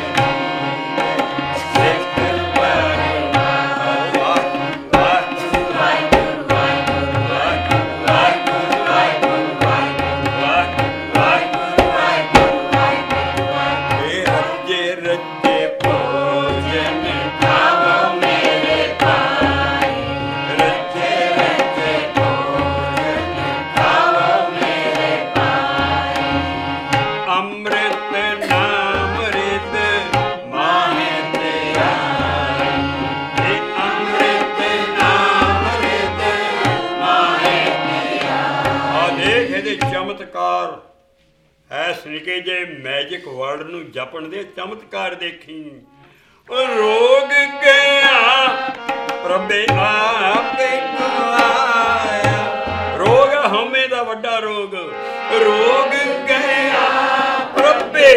ਜੀਵੇ ਸਿੱਖ ਪਰਵਾਰ। ਵਾਹਿਗੁਰੂ ਵਾਹਿਗੁਰੂ ਵਾਹਿਗੁਰੂ ਵਾਹਿਗੁਰੂ ਵਾਹਿਗੁਰੂ ਵਾਹਿਗੁਰੂ ਵਾਹਿਗੁਰੂ ਵਾਹਿਗੁਰੂ ਵਾਹਿਗੁਰੂ। ਇਹ ਰੱਜੇ ਰੱਜੇ ਭੋਜਨ ਖਾਵੋ ਮੇਰੇ ਭਾਈ, ਰੱਜੇ ਰੱਜੇ ਭੋਜਨ ਖਾਵੋ ਮੇਰੇ ਭਾਈ। ਅੰਮ੍ਰਿਤ ਨਾਮ ਰਿਦ ਮਾਹੇ ਤੇ ਆਈ, ਇਹ ਅੰਮ੍ਰਿਤ ਨਾਮ ਰਿਦ ਮਾਹੇ ਤੇ ਆਈ। ਆ ਦੇਖ ਇਹਦੇ ਚਮਤਕਾਰ, ਐਸ ਨਿੱਕੇ ਜੇ ਮੈਜਿਕ ਵਰਡ ਨੂੰ ਜਪਣ ਦੇ ਚਮਤਕਾਰ ਦੇਖੀ। ਉਹ ਰੋਗ ਗਿਆ ਪ੍ਰਭੇ ਆਪੇ ਗਵਾਇਆ, ਰੋਗ ਹਉਮੈ ਦਾ ਵੱਡਾ ਰੋਗ। ਰੋਗ ਗਿਆ ਪ੍ਰਭੇ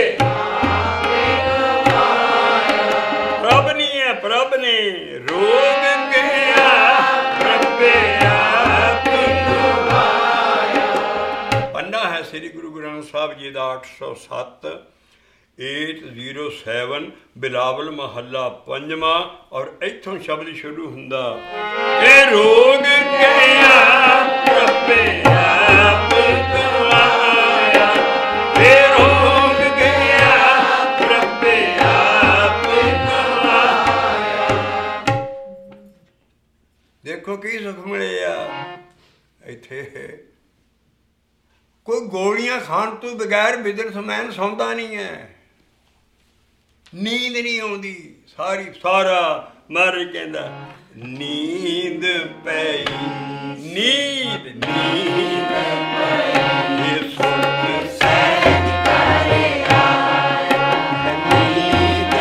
ਪ੍ਰਭ ਨਹੀਂ ਹੈ, ਪ੍ਰਭ ਨੇ। ਰੋਗ ਗਿਆ ਪ੍ਰਭੇ ਆਪ ਗਵਾਇਆ। ਪੰਨਾ ਹੈ ਸ੍ਰੀ ਗੁਰੂ ਗ੍ਰੰਥ ਸਾਹਿਬ ਜੀ ਦਾ ਅੱਠ ਸੌ ਸੱਤ, ਅੱਠ ਸੌ ਸੱਤ, ਬਿਲਾਵਲ ਮਹੱਲਾ ਪੰਜਵਾਂ। ਔਰ ਇੱਥੋਂ ਸ਼ਬਦ ਸ਼ੁਰੂ ਹੁੰਦਾ, ਇਹ ਰੋਗ ਗਿਆ ਪ੍ਰਭੇ ਆਪ ਗਵਾਇਆ, ਇਹ ਰੋਗ ਗਿਆ ਪ੍ਰਭੇ ਆਪ ਗਵਾਇਆ। ਦੇਖੋ ਕੀ ਸੁਖ ਮਿਲਿਆ ਇੱਥੇ। ਕੋਈ ਗੋਲੀਆਂ ਖਾਣ ਤੋਂ ਬਗੈਰ ਬਿਜ਼ਨਸਮੈਨ ਸੌਂਦਾ ਨਹੀਂ ਹੈ, ਨੀਂਦ ਨਹੀਂ ਆਉਂਦੀ ਸਾਰੀ ਸਾਰਾ ਮਰ ਕਹਿੰਦਾ ਨੀਂਦ ਪਈ, ਨੀਂਦ ਨੀਂਦ ਪਈ, ਇਹ ਸੁਖ ਸਹਿਜ ਕਰੇ ਆਇਆ। ਨੀਂਦ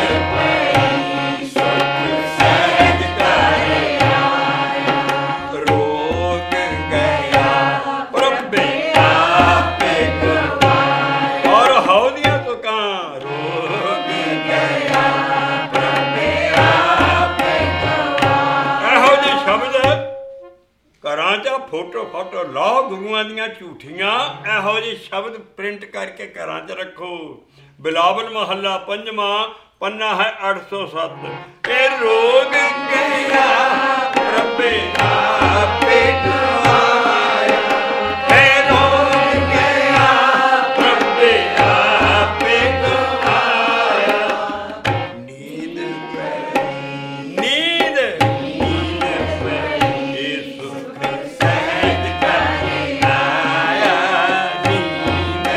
ਪਈ ਸੁਖ ਸਹਿਜ ਕਰੇ ਆਇਆ, ਰੋਗ ਗਿਆ ਪ੍ਰਭੇ ਆਪੇ ਗਵਾਇਆ। ਔਰ ਹੌਲੀਆਂ ਤੋਂ ਕਾਂ ਰੋਗ ਗਿਆ ਪ੍ਰਭੇ ਆਪੇ ਗਵਾਇਆ। ਇਹੋ ਜਿਹੇ ਸ਼ਬਦ ਘਰਾਂ 'ਚ ਫੋਟੋ ਫੋਟੋ ਲਾਓ ਗੁਰੂਆਂ ਦੀਆਂ ਝੂਠੀਆਂ, ਇਹੋ ਜਿਹੇ ਸ਼ਬਦ ਪ੍ਰਿੰਟ ਕਰਕੇ ਘਰਾਂ 'ਚ ਰੱਖੋ। ਬਿਲਾਵਲ ਮਹੱਲਾ ਪੰਜਵਾਂ, ਪੰਨਾ ਹੈ ਅੱਠ ਸੌ ਸੱਤ। ਇਹ ਰੋਗ ਗਿਆ ਪ੍ਰਭੇ ਆਪੇ ਗਵਾਇਆ, ਇਹ ਰੋਗ ਗਿਆ ਪ੍ਰਭੇ ਆਪੇ ਗਵਾਇਆ। ਨੀਂਦ ਪਈ, ਨੀਂਦ ਨੀਂਦ ਪਈ, ਇਹ ਸੁਖ ਸਹਿਜ ਕਰੇ ਆਇਆ। ਨੀਂਦ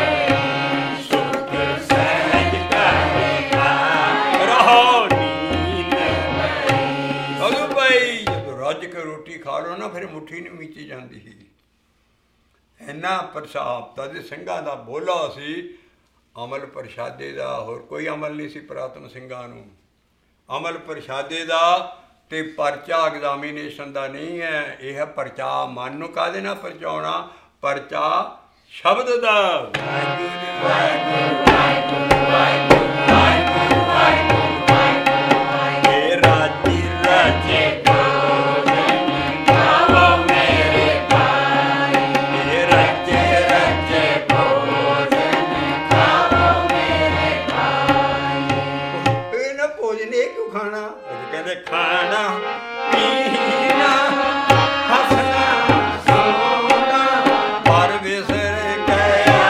ਪਈ ਸੁਖ ਸਹਿਜ ਕਰੇ ਆਇਆ, ਰਹੋ ਨੀਂਦ ਪਈ। ਕਦੋਂ ਪਈ? ਜਦੋਂ ਰੱਜ ਕੇ ਰੋਟੀ ਖਾ ਲਓ ਨਾ, ਫਿਰ ਮੁੱਠੀ ਨਹੀਂ ਮੀਚੀ ਜਾਂਦੀ ਸੀ। ਇੰਨਾ ਪ੍ਰਸ਼ਾਦ ਤਦ ਸਿੰਘਾਂ ਦਾ ਬੋਲਾ ਸੀ, ਅਮਲ ਪ੍ਰਸ਼ਾਦੇ ਦਾ। ਹੋਰ ਕੋਈ ਅਮਲ ਨਹੀਂ ਸੀ ਪੁਰਾਤਨ ਸਿੰਘਾਂ ਨੂੰ। ਅਮਲ ਪ੍ਰਸ਼ਾਦੇ ਦਾ ਤੇ ਪਰਚਾ ਐਗਜ਼ਾਮੀਨੇਸ਼ਨ ਦਾ ਨਹੀਂ ਹੈ। ਇਹ ਹੈ ਪਰਚਾ। ਮਨ ਨੂੰ ਕਾਹਦੇ ਨਾਲ ਪਰਚਾਉਣਾ? ਪਰਚਾ ਸ਼ਬਦ ਦਾ। ਵਾਹਿਗੁਰੂ ਵਾਹਿਗੁਰੂ ਵਾਹਿਗੁਰੂ ਵਾਹਿਗੁਰੂ ਵਾਹਿਗੁਰੂ ਵਾਹਿਗੁਰੂ ਵਾਹਿਗੁਰੂ। ਇਹ ਰਾਜੀ ਰਾਜੇ ਭੋਜਨ ਖਾਵੋ ਮੇਰੇ ਭਾਈ, ਇਹ ਰਾਜੇ ਰਾਜੇ ਭੋਜਨ ਖਾਵੋ ਮੇਰੇ ਭਾਈ। ਇਹ ਨਾ ਭੋਜਨ ਇਹ ਕਿਉਂ ਖਾਣਾ? ਕਹਿੰਦੇ ਖਾਣਾ ਪੀਣਾ ਹੱਸਣਾ ਸੋਣਾ ਪਰ ਵਿਸਰ ਗਿਆ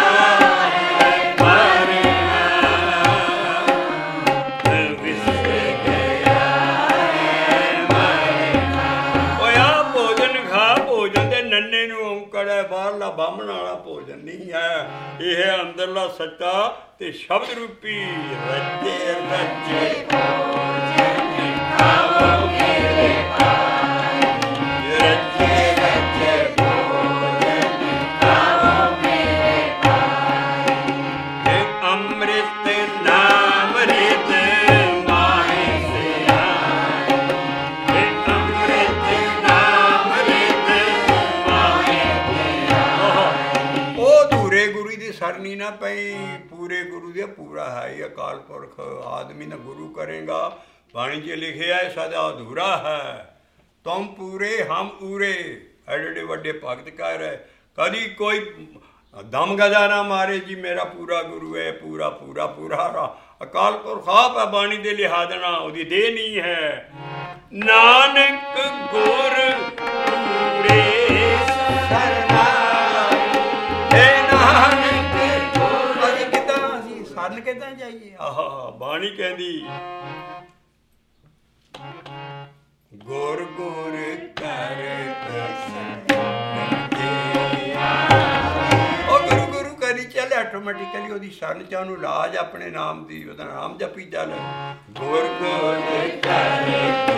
ਨੰਨੇ ਨੂੰ ਔਂਕੜ ਹੈ, ਬਾਹਰਲਾ ਬਾਹਮਣ ਵਾਲਾ ਭੋਜਨ ਨਹੀਂ ਹੈ। ਇਹ ਹੈ ਅੰਦਰਲਾ ਸੱਚਾ ਤੇ ਸ਼ਬਦ ਰੂਪੀ ਰੱਜੇ ਰੱਜੇ ਭੋਜਨ ਖਾਵੋ ਮੇਰੇ ਭਾਈ, ਰੱਜੇ ਰੱਜੇ ਭੋਜਨ ਖਾਵੋ ਮੇਰੇ ਭਾਈ। ਇਹ ਅੰਮ੍ਰਿਤ ਨਾਮ ਰਿਤ ਮਾਹੇ ਸਿਆਏ, ਇਹ ਅੰਮ੍ਰਿਤ ਨਾਮ ਰਿਤ ਗੁਰੂ ਦੀ ਸਰਨੀ ਨਾ ਪਈ, ਪੂਰੇ ਗੁਰੂ ਦੇ ਪੂਰਾ ਹੈ ਹੀ ਅਕਾਲ ਪੁਰਖ। ਆਦਮੀ ਨਾ ਗੁਰੂ ਕਰੇਗਾ, ਬਾਣੀ 'ਚ ਲਿਖਿਆ ਹੈ ਸਦਾ ਅਧੂਰਾ ਹੈ। ਤੁਮ ਪੂਰੇ ਹਮ ਊਰੇ, ਐਡੇ ਵੱਡੇ ਭਗਤ ਕਹਿ ਰਹੇ। ਕਦੀ ਕੋਈ ਦਮ ਗਜਾ ਨਾ ਮਾਰੇ ਜੀ ਮੇਰਾ ਪੂਰਾ ਗੁਰੂ ਹੈ, ਪੂਰਾ ਪੂਰਾ ਪੂਰਾ ਅਕਾਲ ਪੁਰਖ ਆਪ ਹੈ। ਬਾਣੀ ਦੇ ਲਿਹਾਜ਼ ਨਾਲ ਉਹਦੀ ਦੇਹ ਨਹੀਂ ਹੈ। ਨਾਨਕ ਗੁਰ ਪੂਰੇ ਸਰਨਾ ਸਰਨ ਕਿੱਦਾਂ ਜਾਈਏ? ਆਹ ਬਾਣੀ ਕਹਿੰਦੀ ਗੁਰ ਗੁਰ ਕਰ ਉਹ ਗੁਰੂ ਗੁਰੂ ਕਰੀ ਚੱਲ ਆਟੋਮੈਟਿਕਲੀ ਉਹਦੀ ਸਰਨ ਚ ਉਹਨੂੰ ਲਾਜ ਆਪਣੇ ਨਾਮ ਦੀ, ਉਹਦਾ ਨਾਮ ਜਪੀ ਚੱਲ ਗੁਰ ਗੁਰ ਕਰ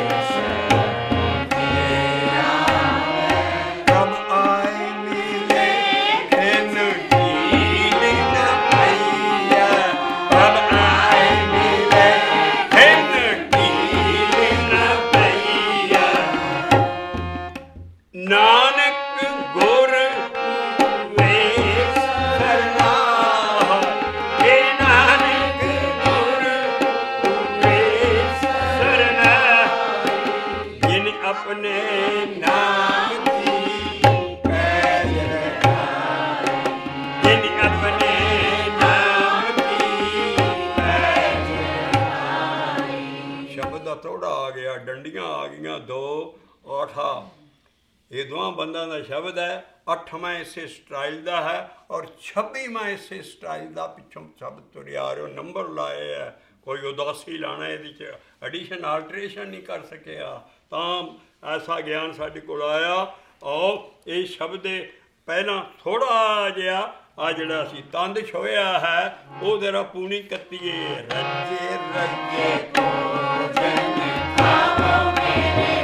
ਨਾਨਕ ਗੁਰ ਪੂਰੇ ਸਰਨਾ, ਹੇ ਨਾਨਕ ਗੁਰ ਪੂਰੇ ਸਰਨਾ, ਜਿਨ ਆਪਣੇ ਨਾਮ ਦੀ ਪੈਜ ਰਖਾਈ, ਜਿਨ ਆਪਣੇ ਨਾਮ ਦੀ ਪੈਜ ਰਖਾਈ। ਸ਼ਬਦ ਦਾ ਥੋੜਾ ਆ ਗਿਆ, ਡੰਡੀਆਂ ਆ ਗਈਆਂ ਦੋ, ਆਠਾ ਇਹ ਦੋਵਾਂ ਬੰਦਾਂ ਦਾ ਸ਼ਬਦ ਹੈ। ਅੱਠਵਾਂ ਇਸੇ ਸਟਾਈਲ ਦਾ ਹੈ ਔਰ ਛੱਬੀਵਾਂ ਇਸੇ ਸਟਾਈਲ ਦਾ ਪਿੱਛੋਂ ਸ਼ਬਦ ਤੁਰਿਆ ਆ ਰਿਹਾ, ਨੰਬਰ ਲਾਏ ਹੈ। ਕੋਈ ਉਦਾਸੀ ਲਾਣਾ ਇਹਦੇ 'ਚ ਐਡੀਸ਼ਨ ਆਲਟਰੇਸ਼ਨ ਨਹੀਂ ਕਰ ਸਕਿਆ, ਤਾਂ ਐਸਾ ਗਿਆਨ ਸਾਡੇ ਕੋਲ ਆਇਆ। ਔਰ ਇਹ ਸ਼ਬਦ ਦੇ ਪਹਿਲਾਂ ਥੋੜ੍ਹਾ ਜਿਹਾ ਆ ਜਿਹੜਾ ਅਸੀਂ ਤੰਦ ਛੋਇਆ ਹੈ ਉਹ ਜ਼ਰਾ ਪੂਣੀ ਕੱਤੀਏ। ਰੱਜੇ ਰੱਜੇ ਭੋਜਨ ਖਾਵੋ ਮੇਰੇ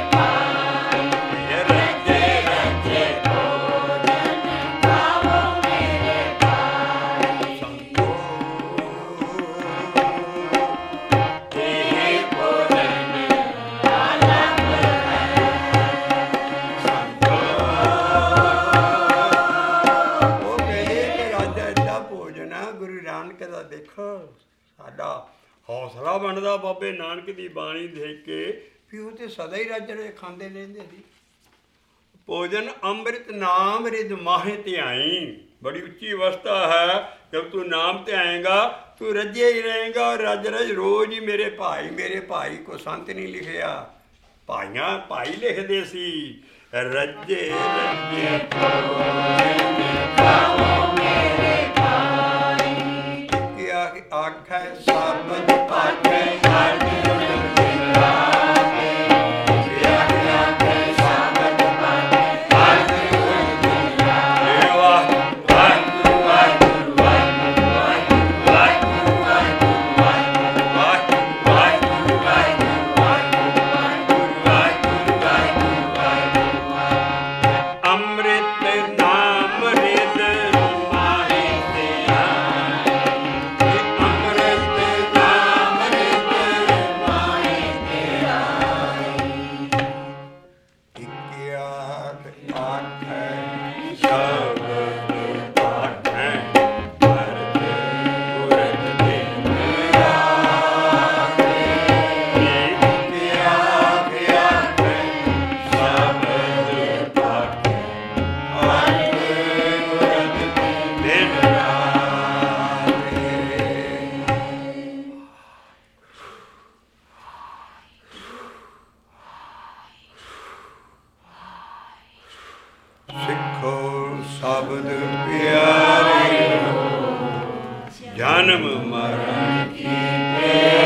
ਹੌਸਲਾ ਬਣਦਾ ਬਾਬੇ ਨਾਨਕ ਦੀ ਬਾਣੀ ਦੇਖ ਕੇ ਵੀ ਉਹ ਤੇ ਸਦਾ ਹੀ ਰੱਜ ਰਹੇ ਖਾਂਦੇ ਰਹਿੰਦੇ ਸੀ। ਭੋਜਨ ਅੰਮ੍ਰਿਤ ਨਾਮ ਰਿਦ ਮਾਹੇ ਧਿਆਈ, ਬੜੀ ਉੱਚੀ ਅਵਸਥਾ ਹੈ। ਜਦ ਤੂੰ ਨਾਮ ਧਿਆਏਗਾ ਤੂੰ ਰੱਜੇ ਹੀ ਰਹੇਗਾ। ਰੱਜ ਰਜ ਰੋਜ਼ ਹੀ ਮੇਰੇ ਭਾਈ ਮੇਰੇ ਭਾਈ ਕੋ ਸੰਤ ਨਹੀਂ ਲਿਖਿਆ, ਭਾਈਆਂ ਭਾਈ ਲਿਖਦੇ ਸੀ। ਰੱਜੇ ਰੱਜੇ ਆਖੈ ਸਾਬਤ ਪਾਠੈ ਹਰ ਅੰਮ੍ਰਿਤ ਨਾਮ ਰਿਦ ਸ਼ਬਦ ਪਿਆਰੇ ਜਨਮ ਮਰਨ ਕੀ